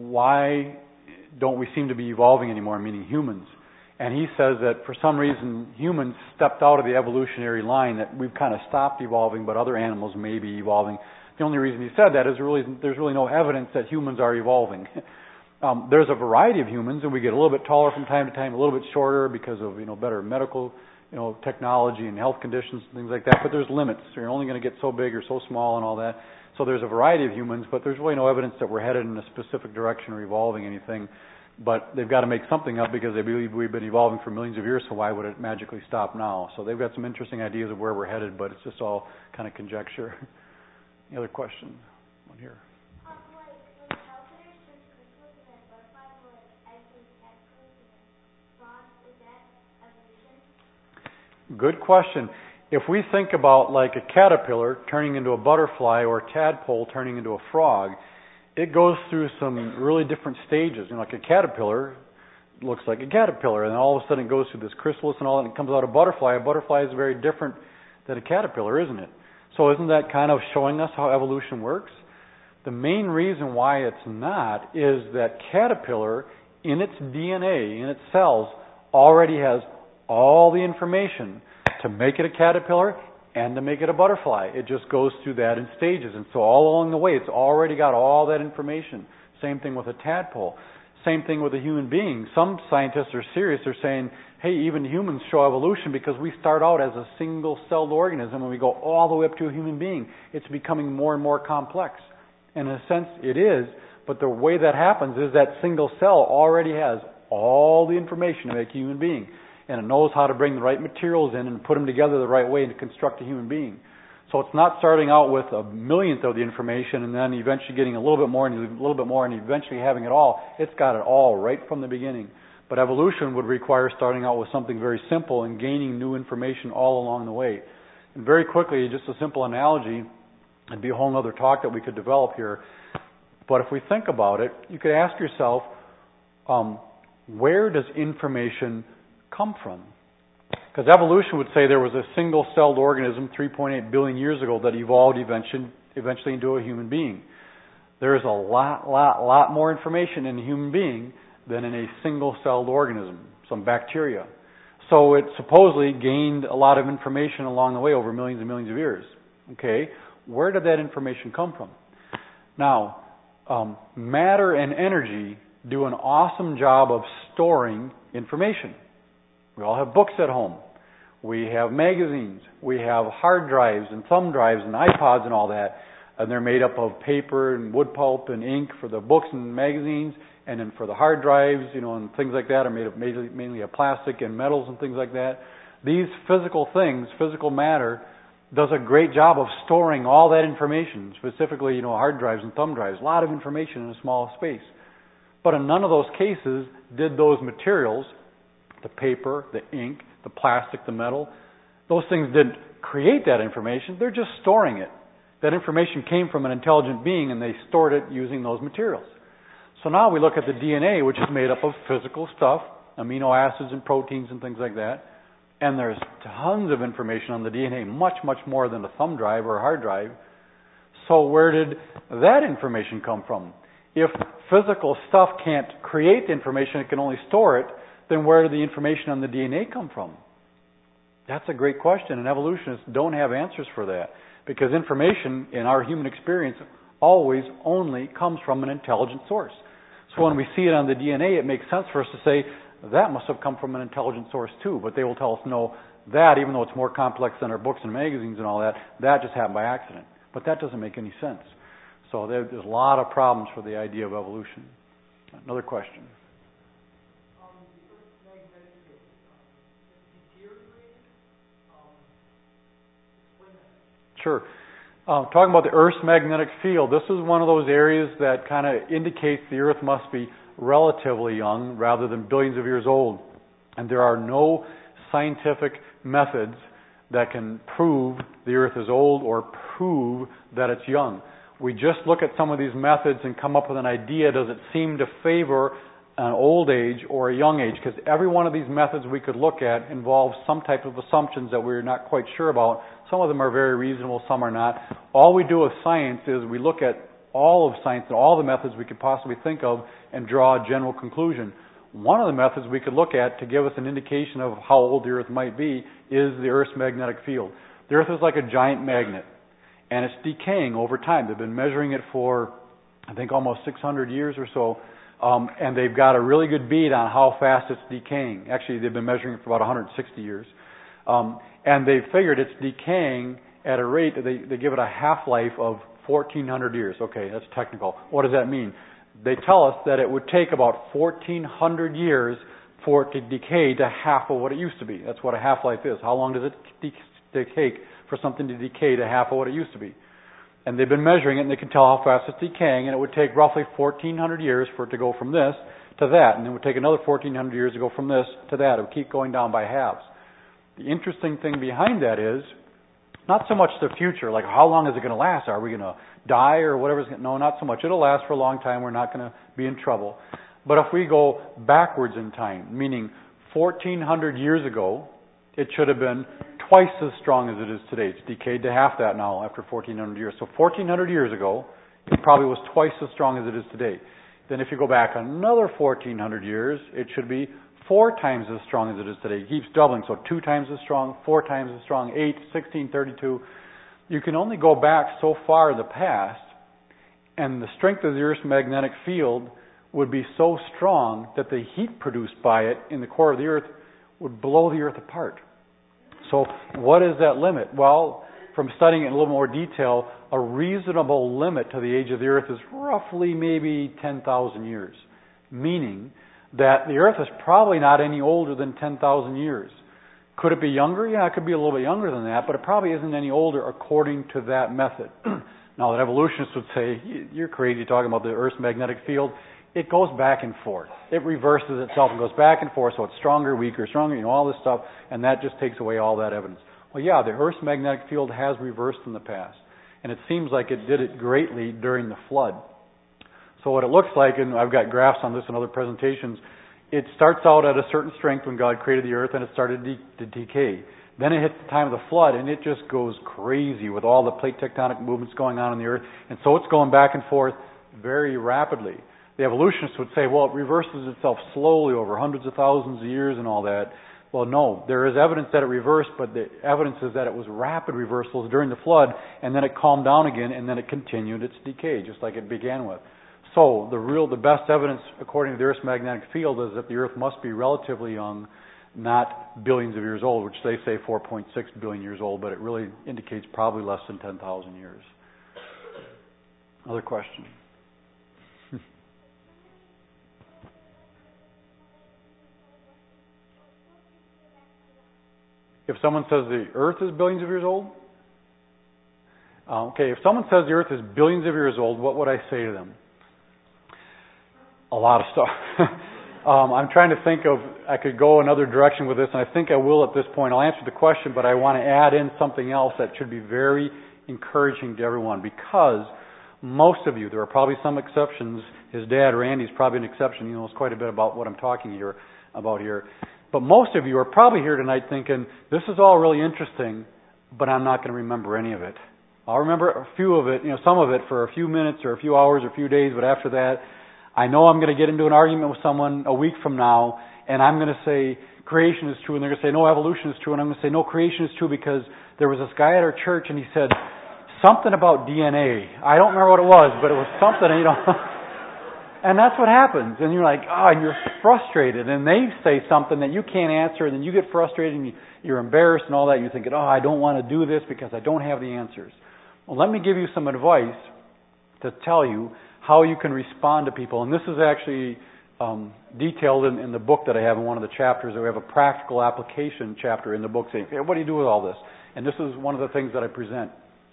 why don't we seem to be evolving anymore, meaning humans? And he says that for some reason humans stepped out of the evolutionary line, that we've kind of stopped evolving, but other animals may be evolving. The only reason he said that is really there's really no evidence that humans are evolving. Um, there's a variety of humans, and we get a little bit taller from time to time, a little bit shorter because of, you know, better medical you know, technology and health conditions and things like that, but there's limits. You're only going to get so big or so small and all that. So there's a variety of humans, but there's really no evidence that we're headed in a specific direction or evolving anything. But they've got to make something up because they believe we've been evolving for millions of years, so why would it magically stop now? So they've got some interesting ideas of where we're headed, but it's just all kind of conjecture. Any other questions? One here. Um, like, when calculators turn crystals and then butterflies were like eggs and tadpoles and then frogs, is that evolution? Good question. If we think about like a caterpillar turning into a butterfly or a tadpole turning into a frog, it goes through some really different stages. You know, like a caterpillar looks like a caterpillar, and then all of a sudden it goes through this chrysalis and all that, and it comes out a butterfly. A butterfly is very different than a caterpillar, isn't it? So isn't that kind of showing us how evolution works? The main reason why it's not is that caterpillar, in its D N A, in its cells, already has all the information to make it a caterpillar and to make it a butterfly. It just goes through that in stages. And so all along the way, it's already got all that information. Same thing with a tadpole. Same thing with a human being. Some scientists are serious. They're saying, hey, even humans show evolution because we start out as a single-celled organism and we go all the way up to a human being. It's becoming more and more complex. And in a sense, it is. But the way that happens is that single cell already has all the information to make a human being. And it knows how to bring the right materials in and put them together the right way to construct a human being. So it's not starting out with a millionth of the information and then eventually getting a little bit more and a little bit more and eventually having it all. It's got it all right from the beginning. But evolution would require starting out with something very simple and gaining new information all along the way. And very quickly, just a simple analogy, it'd be a whole other talk that we could develop here. But if we think about it, you could ask yourself, um, where does information come from? Because evolution would say there was a single-celled organism three point eight billion years ago that evolved eventually, eventually into a human being. There is a lot, lot, lot more information in a human being than in a single-celled organism, some bacteria. So it supposedly gained a lot of information along the way over millions and millions of years. Okay, where did that information come from? Now, um, matter and energy do an awesome job of storing information. We all have books at home. We have magazines. We have hard drives and thumb drives and iPods and all that. And they're made up of paper and wood pulp and ink for the books and magazines. And then for the hard drives, you know, and things like that are made of mainly, mainly of plastic and metals and things like that. These physical things, physical matter, does a great job of storing all that information. Specifically, you know, hard drives and thumb drives. A lot of information in a small space. But in none of those cases did those materials, the paper, the ink, the plastic, the metal, those things didn't create that information. They're just storing it. That information came from an intelligent being and they stored it using those materials. So now we look at the D N A, which is made up of physical stuff, amino acids and proteins and things like that. And there's tons of information on the D N A, much, much more than a thumb drive or a hard drive. So where did that information come from? If physical stuff can't create information, it can only store it, then where did the information on the D N A come from? That's a great question, and evolutionists don't have answers for that. Because information in our human experience always only comes from an intelligent source. So when we see it on the D N A, it makes sense for us to say, that must have come from an intelligent source too. But they will tell us, no, that, even though it's more complex than our books and magazines and all that, that just happened by accident. But that doesn't make any sense. So there, there's a lot of problems for the idea of evolution. Another question. Um, the Earth's magnetic field, um, deteriorated? Um, explain that. Sure. Uh, talking about the Earth's magnetic field, this is one of those areas that kind of indicates the Earth must be relatively young rather than billions of years old. And there are no scientific methods that can prove the Earth is old or prove that it's young. We just look at some of these methods and come up with an idea. Does it seem to favor an old age or a young age? Because every one of these methods we could look at involves some type of assumptions that we're not quite sure about. Some of them are very reasonable, some are not. All we do with science is we look at all of science and all the methods we could possibly think of and draw a general conclusion. One of the methods we could look at to give us an indication of how old the Earth might be is the Earth's magnetic field. The Earth is like a giant magnet, and it's decaying over time. They've been measuring it for, I think, almost six hundred years or so, um, and they've got a really good bead on how fast it's decaying. Actually, they've been measuring it for about one hundred sixty years. Um, and they figured it's decaying at a rate that they, they give it a half-life of fourteen hundred years. Okay, that's technical. What does that mean? They tell us that it would take about fourteen hundred years for it to decay to half of what it used to be. That's what a half-life is. How long does it de- take for something to decay to half of what it used to be? And they've been measuring it, and they can tell how fast it's decaying, and it would take roughly fourteen hundred years for it to go from this to that, and it would take another fourteen hundred years to go from this to that. It would keep going down by halves. The interesting thing behind that is not so much the future, like how long is it going to last? Are we going to die or whatever? No, not so much. It'll last for a long time. We're not going to be in trouble. But if we go backwards in time, meaning fourteen hundred years ago, it should have been twice as strong as it is today. It's decayed to half that now after fourteen hundred years. So fourteen hundred years ago, it probably was twice as strong as it is today. Then if you go back another fourteen hundred years, it should be four times as strong as it is today. It keeps doubling. So two times as strong, four times as strong, eight, sixteen, thirty-two. You can only go back so far in the past, and the strength of the Earth's magnetic field would be so strong that the heat produced by it in the core of the Earth would blow the Earth apart. So what is that limit? Well, from studying it in a little more detail, a reasonable limit to the age of the Earth is roughly maybe ten thousand years, meaning that the Earth is probably not any older than ten thousand years. Could it be younger? Yeah, it could be a little bit younger than that, but it probably isn't any older according to that method. Now, that evolutionists would say, you're crazy talking about the Earth's magnetic field. It goes back and forth. It reverses itself and goes back and forth, so it's stronger, weaker, stronger, you know, all this stuff, and that just takes away all that evidence. Well, yeah, the Earth's magnetic field has reversed in the past, and it seems like it did it greatly during the flood. So what it looks like, and I've got graphs on this in other presentations, it starts out at a certain strength when God created the Earth, and it started to, de- to decay. Then it hits the time of the flood, and it just goes crazy with all the plate tectonic movements going on in the Earth, and so it's going back and forth very rapidly. The evolutionists would say, well, it reverses itself slowly over hundreds of thousands of years and all that. Well, no, there is evidence that it reversed, but the evidence is that it was rapid reversals during the flood, and then it calmed down again, and then it continued its decay, just like it began with. So, the real, the best evidence, according to the Earth's magnetic field, is that the Earth must be relatively young, not billions of years old, which they say four point six billion years old, but it really indicates probably less than ten thousand years. Other question? If someone says the Earth is billions of years old? Uh, okay, if someone says the Earth is billions of years old, what would I say to them? A lot of stuff. um, I'm trying to think of, I could go another direction with this, and I think I will at this point. I'll answer the question, but I want to add in something else that should be very encouraging to everyone, because most of you, there are probably some exceptions. His dad, Randy, is probably an exception. He knows quite a bit about what I'm talking here about here. But most of you are probably here tonight thinking, this is all really interesting, but I'm not going to remember any of it. I'll remember a few of it, you know, some of it for a few minutes or a few hours or a few days, but after that, I know I'm going to get into an argument with someone a week from now, and I'm going to say creation is true, and they're going to say, no, evolution is true, and I'm going to say, no, creation is true, because there was this guy at our church, and he said something about D N A. I don't remember what it was, but it was something, you know. And that's what happens. And you're like, oh, and you're frustrated. And they say something that you can't answer, and then you get frustrated, and you, you're embarrassed and all that. You're thinking, oh, I don't want to do this because I don't have the answers. Well, let me give you some advice to tell you how you can respond to people. And this is actually um, detailed in, in the book that I have in one of the chapters. We have a practical application chapter in the book saying, hey, what do you do with all this? And this is one of the things that I present.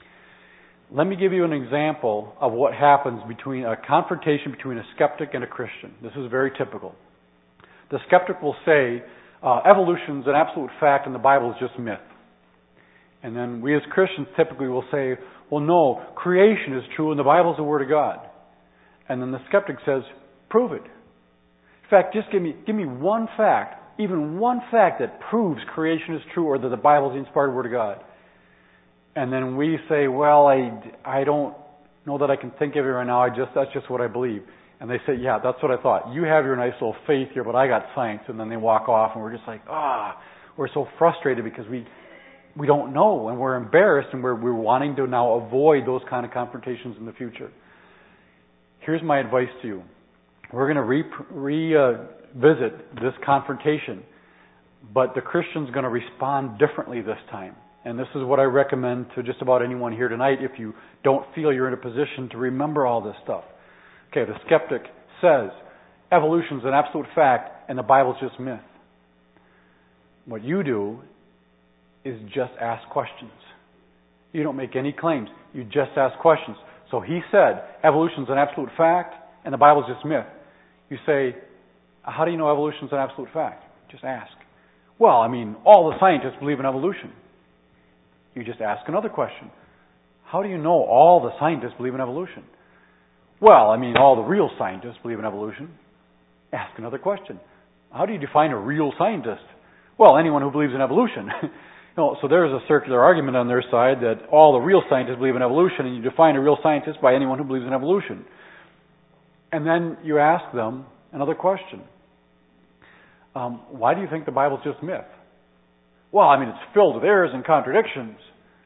Let me give you an example of what happens between a confrontation between a skeptic and a Christian. This is very typical. The skeptic will say, uh, evolution is an absolute fact and the Bible is just myth. And then we as Christians typically will say, well, no, creation is true and the Bible is the Word of God. And then the skeptic says, prove it. In fact, just give me, give me one fact, even one fact that proves creation is true or that the Bible is the inspired Word of God. And then we say, well, I, I don't know that I can think of it right now. I just that's just what I believe. And they say, yeah, that's what I thought. You have your nice little faith here, but I got science. And then they walk off, and we're just like, ah, we're so frustrated because we we don't know, and we're embarrassed, and we're we're wanting to now avoid those kind of confrontations in the future. Here's my advice to you: we're going to re, re uh, visit this confrontation. but the Christian's going to respond differently this time. And this is what I recommend to just about anyone here tonight if you don't feel you're in a position to remember all this stuff. Okay, the skeptic says evolution's an absolute fact and the Bible's just myth. What you do is just ask questions. You don't make any claims. You just ask questions. So he said evolution's an absolute fact and the Bible's just myth. You say, how do you know evolution's an absolute fact? Just ask. Well, I mean, all the scientists believe in evolution. You just ask another question. How do you know all the scientists believe in evolution? Well, I mean, all the real scientists believe in evolution. Ask another question. How do you define a real scientist? Well, anyone who believes in evolution. you know, so there's a circular argument on their side that all the real scientists believe in evolution, and you define a real scientist by anyone who believes in evolution. And then you ask them another question. Um, why do you think the Bible's just myth? Well, I mean, it's filled with errors and contradictions.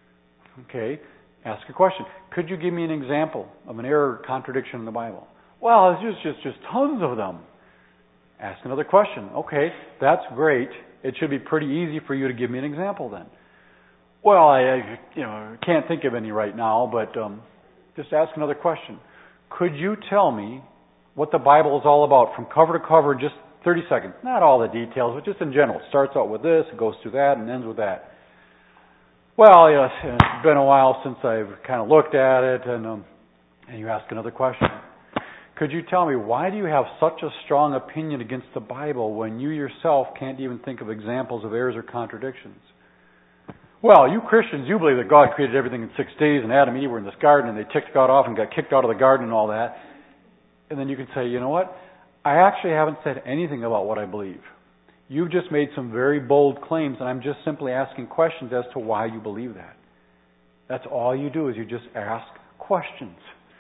Okay, ask a question. Could you give me an example of an error or contradiction in the Bible? Well, it's just, just, just tons of them. Ask another question. Okay, that's great. It should be pretty easy for you to give me an example then. Well, I, I you know, can't think of any right now, but um, just ask another question. Could you tell me what the Bible is all about from cover to cover in just thirty seconds? Not all the details, but just in general. It starts out with this, it goes through that, and ends with that. Well, you know, it's been a while since I've kind of looked at it, and um, and you ask another question. Could you tell me, why do you have such a strong opinion against the Bible when you yourself can't even think of examples of errors or contradictions? Well, you Christians, you believe that God created everything in six days and Adam and Eve were in this garden and they ticked God off and got kicked out of the garden and all that. And then you can say, you know what? I actually haven't said anything about what I believe. You've just made some very bold claims and I'm just simply asking questions as to why you believe that. That's all you do, is you just ask questions.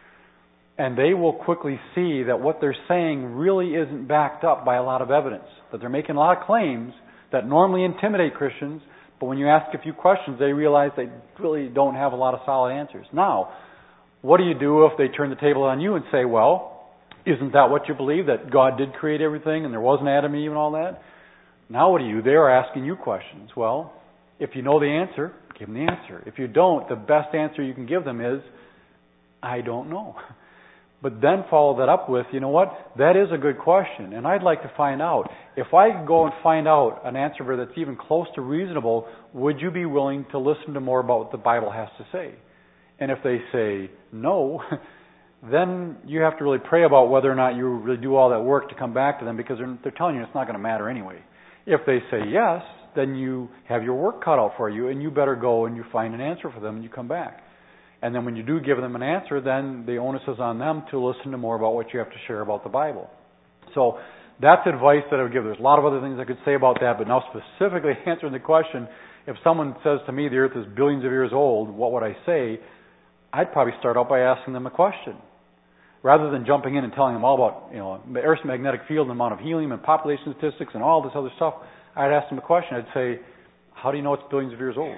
And they will quickly see that what they're saying really isn't backed up by a lot of evidence. That they're making a lot of claims that normally intimidate Christians, but when you ask a few questions, they realize they really don't have a lot of solid answers. Now, what do you do if they turn the table on you and say, well, isn't that what you believe, that God did create everything and there was an Adam and Eve and all that? Now what do you do? They are asking you questions. Well, if you know the answer, give them the answer. If you don't, the best answer you can give them is, I don't know. But then follow that up with, you know what, that is a good question, and I'd like to find out. If I could go and find out an answer that's even close to reasonable, would you be willing to listen to more about what the Bible has to say? And if they say no, then you have to really pray about whether or not you really do all that work to come back to them, because they're, they're telling you it's not going to matter anyway. If they say yes, then you have your work cut out for you, and you better go and you find an answer for them and you come back. And then when you do give them an answer, then the onus is on them to listen to more about what you have to share about the Bible. So that's advice that I would give. There's a lot of other things I could say about that, but now specifically answering the question, if someone says to me the earth is billions of years old, what would I say? I'd probably start out by asking them a question. Rather than jumping in and telling them all about, you know, the Earth's magnetic field and the amount of helium and population statistics and all this other stuff, I'd ask them a question. I'd say, how do you know it's billions of years old?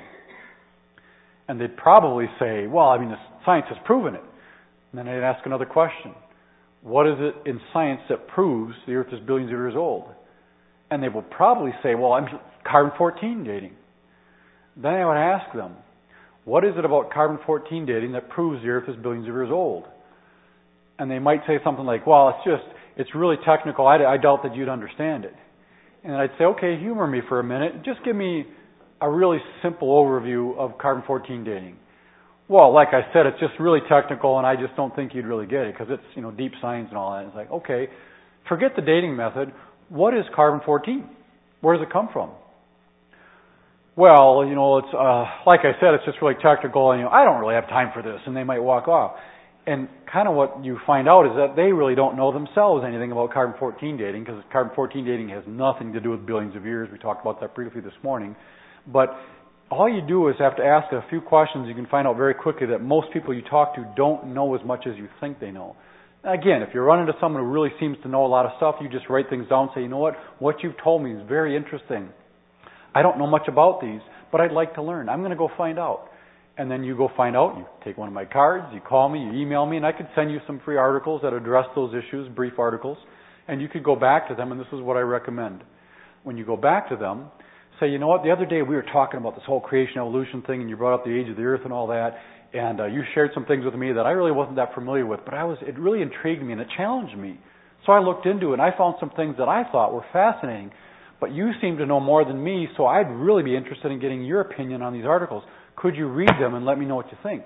And they'd probably say, well, I mean, the science has proven it. And then I'd ask another question. What is it in science that proves the Earth is billions of years old? And they will probably say, well, I'm carbon fourteen dating. Then I would ask them, what is it about carbon fourteen dating that proves the Earth is billions of years old? And they might say something like, well, it's just, it's really technical. I, I doubt that you'd understand it. And I'd say, okay, humor me for a minute. Just give me a really simple overview of carbon fourteen dating. Well, like I said, it's just really technical, and I just don't think you'd really get it because it's, you know, deep science and all that. It's like, okay, forget the dating method. What is carbon fourteen? Where does it come from? Well, you know, it's uh, like I said, it's just really technical, and you know, I don't really have time for this, and they might walk off. And kind of what you find out is that they really don't know themselves anything about carbon fourteen dating, because carbon fourteen dating has nothing to do with billions of years. We talked about that briefly this morning. But all you do is have to ask a few questions. You can find out very quickly that most people you talk to don't know as much as you think they know. Again, if you run into someone who really seems to know a lot of stuff, you just write things down and say, you know what, what you've told me is very interesting. I don't know much about these, but I'd like to learn. I'm going to go find out. And then you go find out, you take one of my cards, you call me, you email me, and I could send you some free articles that address those issues, brief articles, and you could go back to them, and this is what I recommend. When you go back to them, say, you know what, the other day we were talking about this whole creation evolution thing, and you brought up the age of the earth and all that, and uh, you shared some things with me that I really wasn't that familiar with, but I was it really intrigued me and it challenged me. So I looked into it and I found some things that I thought were fascinating, but you seem to know more than me, so I'd really be interested in getting your opinion on these articles. Could you read them and let me know what you think?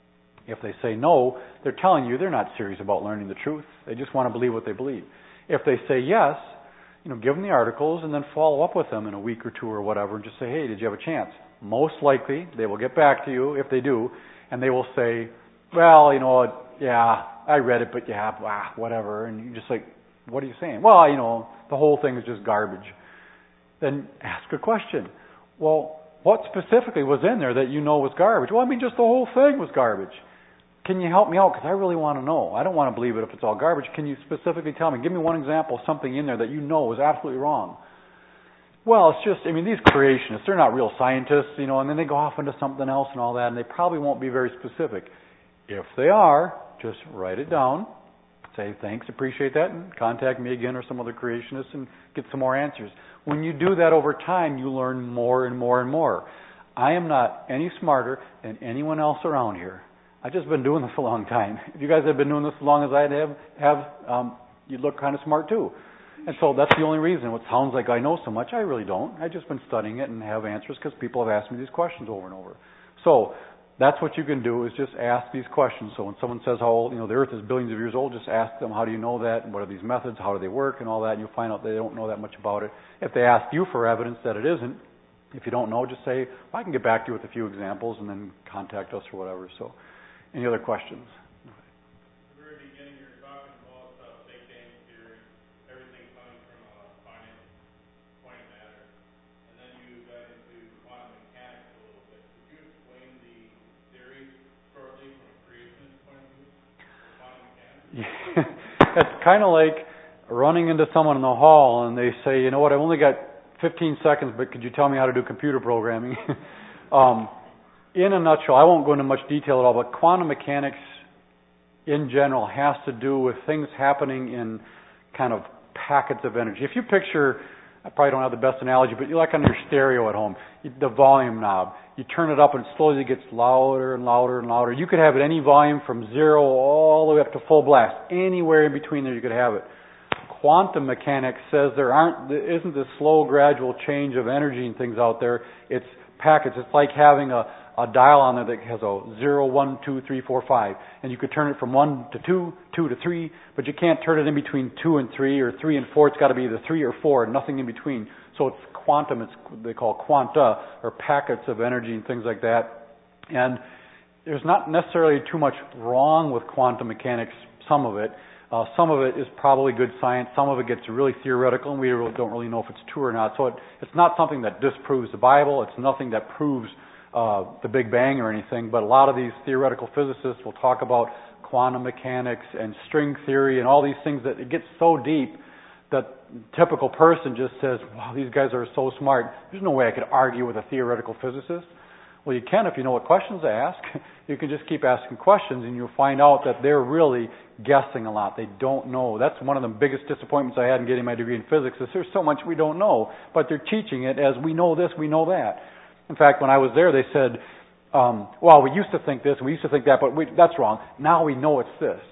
If they say no, they're telling you they're not serious about learning the truth. They just want to believe what they believe. If they say yes, you know, give them the articles and then follow up with them in a week or two or whatever and just say, hey, did you have a chance? Most likely, they will get back to you if they do, and they will say, well, you know, yeah, I read it, but yeah, blah, whatever. And you're just like, what are you saying? Well, you know, the whole thing is just garbage. Then ask a question. Well, what specifically was in there that you know was garbage? Well, I mean, just the whole thing was garbage. Can you help me out? Because I really want to know. I don't want to believe it if it's all garbage. Can you specifically tell me? Give me one example of something in there that you know is absolutely wrong. Well, it's just, I mean, these creationists, they're not real scientists, you know, and then they go off into something else and all that, and they probably won't be very specific. If they are, just write it down, say thanks, appreciate that, and contact me again or some other creationist and get some more answers. When you do that over time, you learn more and more and more. I am not any smarter than anyone else around here. I've just been doing this a long time. If you guys have been doing this as long as I have, have um, you look kind of smart too. And so that's the only reason. It sounds like I know so much. I really don't. I've just been studying it and have answers because people have asked me these questions over and over. So that's what you can do, is just ask these questions. So when someone says how old, you know, the earth is billions of years old, just ask them, how do you know that? And what are these methods? How do they work? And all that. And you'll find out they don't know that much about it. If they ask you for evidence that it isn't, if you don't know, just say, well, I can get back to you with a few examples, and then contact us or whatever. So any other questions? At the very beginning, you were talking about uh, Big Bang Theory, everything coming from a finite point of matter, and then you got into quantum mechanics a little bit. Could you explain the theory shortly from a creationist point of view, quantum mechanics? Yeah. It's kind of like running into someone in the hall and they say, you know what, I've only got fifteen seconds, but could you tell me how to do computer programming? um, In a nutshell, I won't go into much detail at all, but quantum mechanics in general has to do with things happening in kind of packets of energy. If you picture, I probably don't have the best analogy, but you like on your stereo at home, the volume knob. You turn it up and it slowly gets louder and louder and louder. You could have it any volume from zero all the way up to full blast. Anywhere in between there you could have it. Quantum mechanics says there aren't, there isn't this slow gradual change of energy and things out there. It's packets. It's like having a a dial on there that has a zero, one, two, three, four, five. And you could turn it from one to two, two to three, but you can't turn it in between two and three or three and four. It's got to be either three or four, nothing in between. So it's quantum. It's they call quanta, or packets of energy and things like that. And there's not necessarily too much wrong with quantum mechanics, some of it. Uh, some of it is probably good science. Some of it gets really theoretical, and we don't really know if it's true or not. So it, it's not something that disproves the Bible. It's nothing that proves Uh, the Big Bang or anything, but a lot of these theoretical physicists will talk about quantum mechanics and string theory and all these things that it gets so deep that the typical person just says, wow, these guys are so smart. There's no way I could argue with a theoretical physicist. Well, you can if you know what questions to ask. You can just keep asking questions and you'll find out that they're really guessing a lot. They don't know. That's one of the biggest disappointments I had in getting my degree in physics, is there's so much we don't know, but they're teaching it as we know this, we know that. In fact, when I was there, they said, um, well, we used to think this, and we used to think that, but we, that's wrong. Now we know it's this.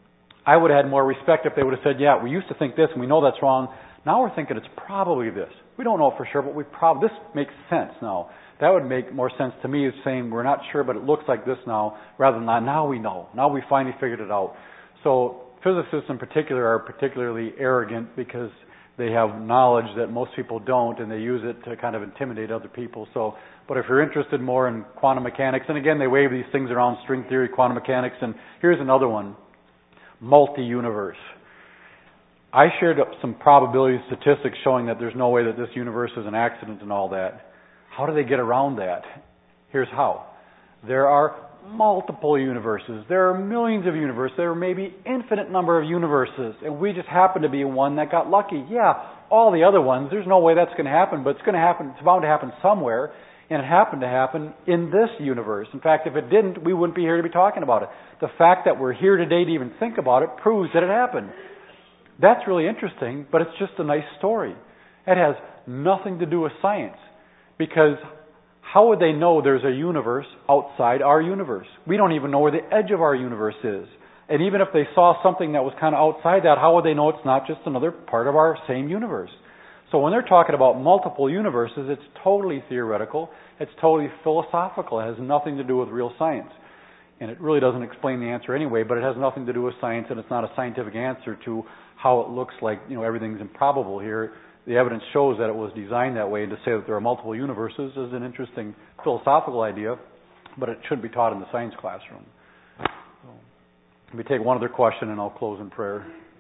I would have had more respect if they would have said, yeah, we used to think this, and we know that's wrong. Now we're thinking it's probably this. We don't know for sure, but we prob- this makes sense now. That would make more sense to me as saying we're not sure, but it looks like this now, rather than now we know. Now we finally figured it out. So physicists in particular are particularly arrogant because they have knowledge that most people don't, and they use it to kind of intimidate other people. So, but if you're interested more in quantum mechanics, and again, they wave these things around, string theory, quantum mechanics, and here's another one, multi-universe. I shared up some probability statistics showing that there's no way that this universe is an accident and all that. How do they get around that? Here's how. There are multiple universes. There are millions of universes. There are maybe infinite number of universes, and we just happen to be one that got lucky. Yeah, all the other ones, there's no way that's going to happen, but it's going to happen. It's bound to happen somewhere, and it happened to happen in this universe. In fact, if it didn't, we wouldn't be here to be talking about it. The fact that we're here today to even think about it proves that it happened. That's really interesting, but it's just a nice story. It has nothing to do with science. Because how would they know there's a universe outside our universe? We don't even know where the edge of our universe is. And even if they saw something that was kind of outside that, how would they know it's not just another part of our same universe? So when they're talking about multiple universes, it's totally theoretical. It's totally philosophical. It has nothing to do with real science. And it really doesn't explain the answer anyway, but it has nothing to do with science, and it's not a scientific answer to how it looks like, you know, everything's improbable here. The evidence shows that it was designed that way, and to say that there are multiple universes is an interesting philosophical idea, but it shouldn't be taught in the science classroom. So, let me take one other question, and I'll close in prayer.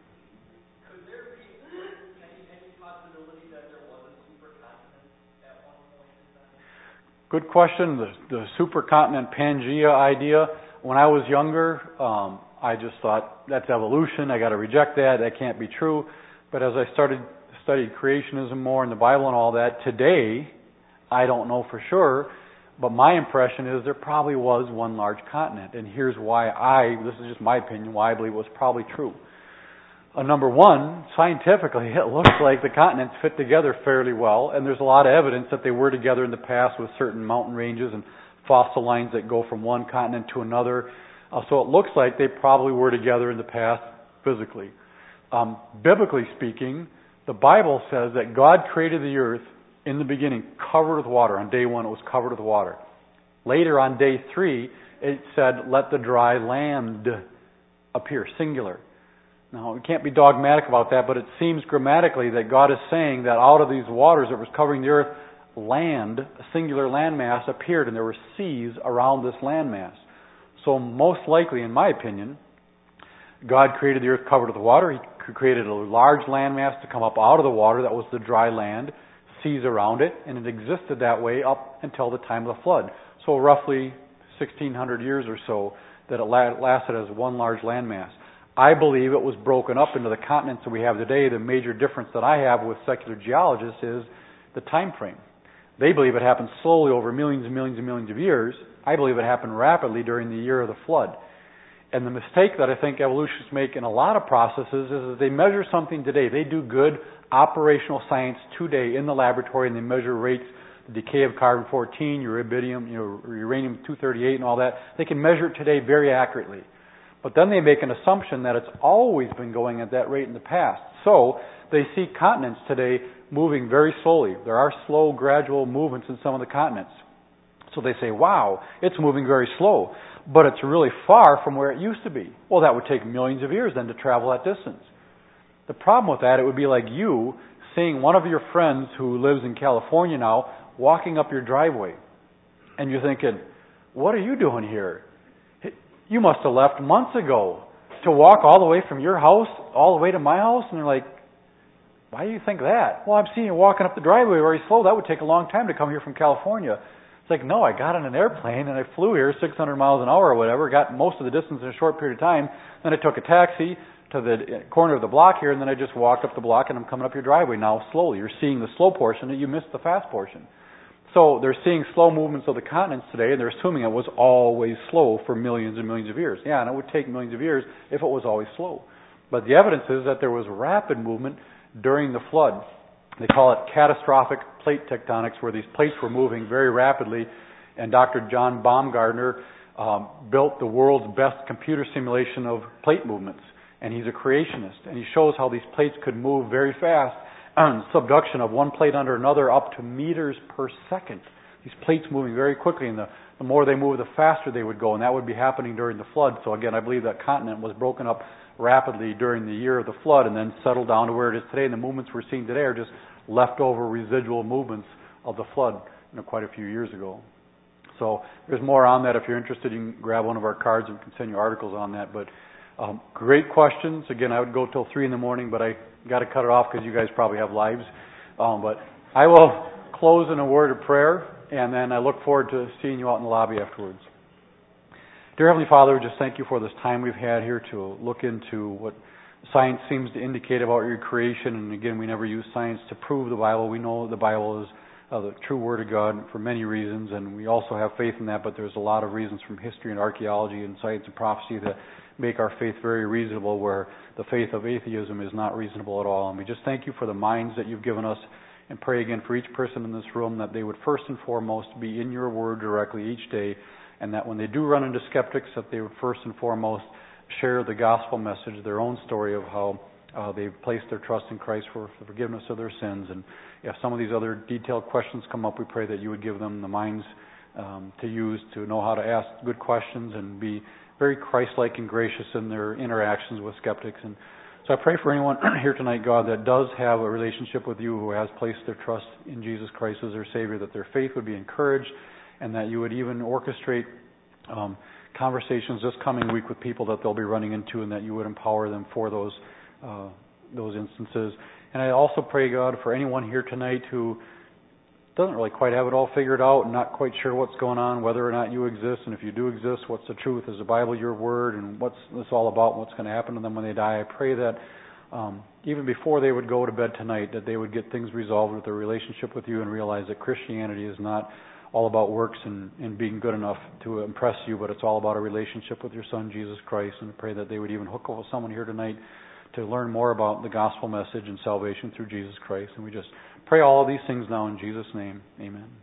Could there be any, any possibility that there was a supercontinent at one point in time? Good question. The, the supercontinent Pangea idea. When I was younger, um, I just thought that's evolution. I got to reject that. That can't be true. But as I started studied creationism more in the Bible and all that, today I don't know for sure, but my impression is there probably was one large continent. And here's why I, this is just my opinion, why I believe it was probably true. Uh, number one, scientifically, it looks like the continents fit together fairly well, and there's a lot of evidence that they were together in the past with certain mountain ranges and fossil lines that go from one continent to another. Uh, so it looks like they probably were together in the past physically. Um, biblically speaking, the Bible says that God created the earth in the beginning covered with water. On day one, it was covered with water. Later, on day three, it said, let the dry land appear, singular. Now, we can't be dogmatic about that, but it seems grammatically that God is saying that out of these waters that was covering the earth, land, a singular landmass appeared, and there were seas around this landmass. So most likely, in my opinion, God created the earth covered with water. He created a large landmass to come up out of the water. That was the dry land, seas around it, and it existed that way up until the time of the flood. So roughly sixteen hundred years or so that it lasted as one large landmass. I believe it was broken up into the continents that we have today. The major difference that I have with secular geologists is the time frame. They believe it happened slowly over millions and millions and millions of years. I believe it happened rapidly during the year of the flood. And the mistake that I think evolutionists make in a lot of processes is that they measure something today. They do good operational science today in the laboratory, and they measure rates, the decay of carbon fourteen, uribidium, you know, uranium two thirty-eight and all that. They can measure it today very accurately. But then they make an assumption that it's always been going at that rate in the past. So they see continents today moving very slowly. There are slow, gradual movements in some of the continents. So they say, wow, it's moving very slow. But it's really far from where it used to be. Well, that would take millions of years then to travel that distance. The problem with that, it would be like you seeing one of your friends who lives in California now walking up your driveway. And you're thinking, what are you doing here? You must have left months ago to walk all the way from your house all the way to my house. And they're like, why do you think that? Well, I'm seeing you walking up the driveway very slow. That would take a long time to come here from California. It's like, no, I got on an airplane and I flew here six hundred miles an hour or whatever, got most of the distance in a short period of time. Then I took a taxi to the corner of the block here, and then I just walked up the block and I'm coming up your driveway now slowly. You're seeing the slow portion and you missed the fast portion. So they're seeing slow movements of the continents today, and they're assuming it was always slow for millions and millions of years. Yeah, and it would take millions of years if it was always slow. But the evidence is that there was rapid movement during the flood. They call it catastrophic plate tectonics, where these plates were moving very rapidly. And Doctor John Baumgartner um, built the world's best computer simulation of plate movements. And he's a creationist. And he shows how these plates could move very fast. Subduction of one plate under another up to meters per second. These plates moving very quickly, and the, the more they move, the faster they would go, and that would be happening during the flood. So again, I believe that continent was broken up rapidly during the year of the flood and then settled down to where it is today. And the movements we're seeing today are just leftover residual movements of the flood, you know, quite a few years ago. So there's more on that. If you're interested, you can grab one of our cards and we can send you articles on that. But um, great questions. Again, I would go till three in the morning, but I got to cut it off because you guys probably have lives. Um, but I will close in a word of prayer, and then I look forward to seeing you out in the lobby afterwards. Dear Heavenly Father, we just thank you for this time we've had here to look into what science seems to indicate about your creation. And again, we never use science to prove the Bible. We know the Bible is uh, the true Word of God for many reasons, and we also have faith in that, but there's a lot of reasons from history and archaeology and science and prophecy that make our faith very reasonable, where the faith of atheism is not reasonable at all. And we just thank you for the minds that you've given us and pray again for each person in this room that they would first and foremost be in your word directly each day, and that when they do run into skeptics, that they would first and foremost share the gospel message, their own story of how uh, they've placed their trust in Christ for the forgiveness of their sins. And if some of these other detailed questions come up, we pray that you would give them the minds um, to use to know how to ask good questions and be very Christ-like and gracious in their interactions with skeptics. And so I pray for anyone here tonight, God, that does have a relationship with you, who has placed their trust in Jesus Christ as their Savior, that their faith would be encouraged, and that you would even orchestrate um, conversations this coming week with people that they'll be running into, and that you would empower them for those uh, those instances. And I also pray, God, for anyone here tonight who doesn't really quite have it all figured out and not quite sure what's going on, whether or not you exist, and if you do exist, what's the truth? Is the Bible your word? And what's this all about? What's going to happen to them when they die? I pray that um, even before they would go to bed tonight, that they would get things resolved with their relationship with you and realize that Christianity is not all about works and, and being good enough to impress you, but it's all about a relationship with your Son, Jesus Christ. And I pray that they would even hook up with someone here tonight to learn more about the gospel message and salvation through Jesus Christ. And we just pray all of these things now in Jesus' name. Amen.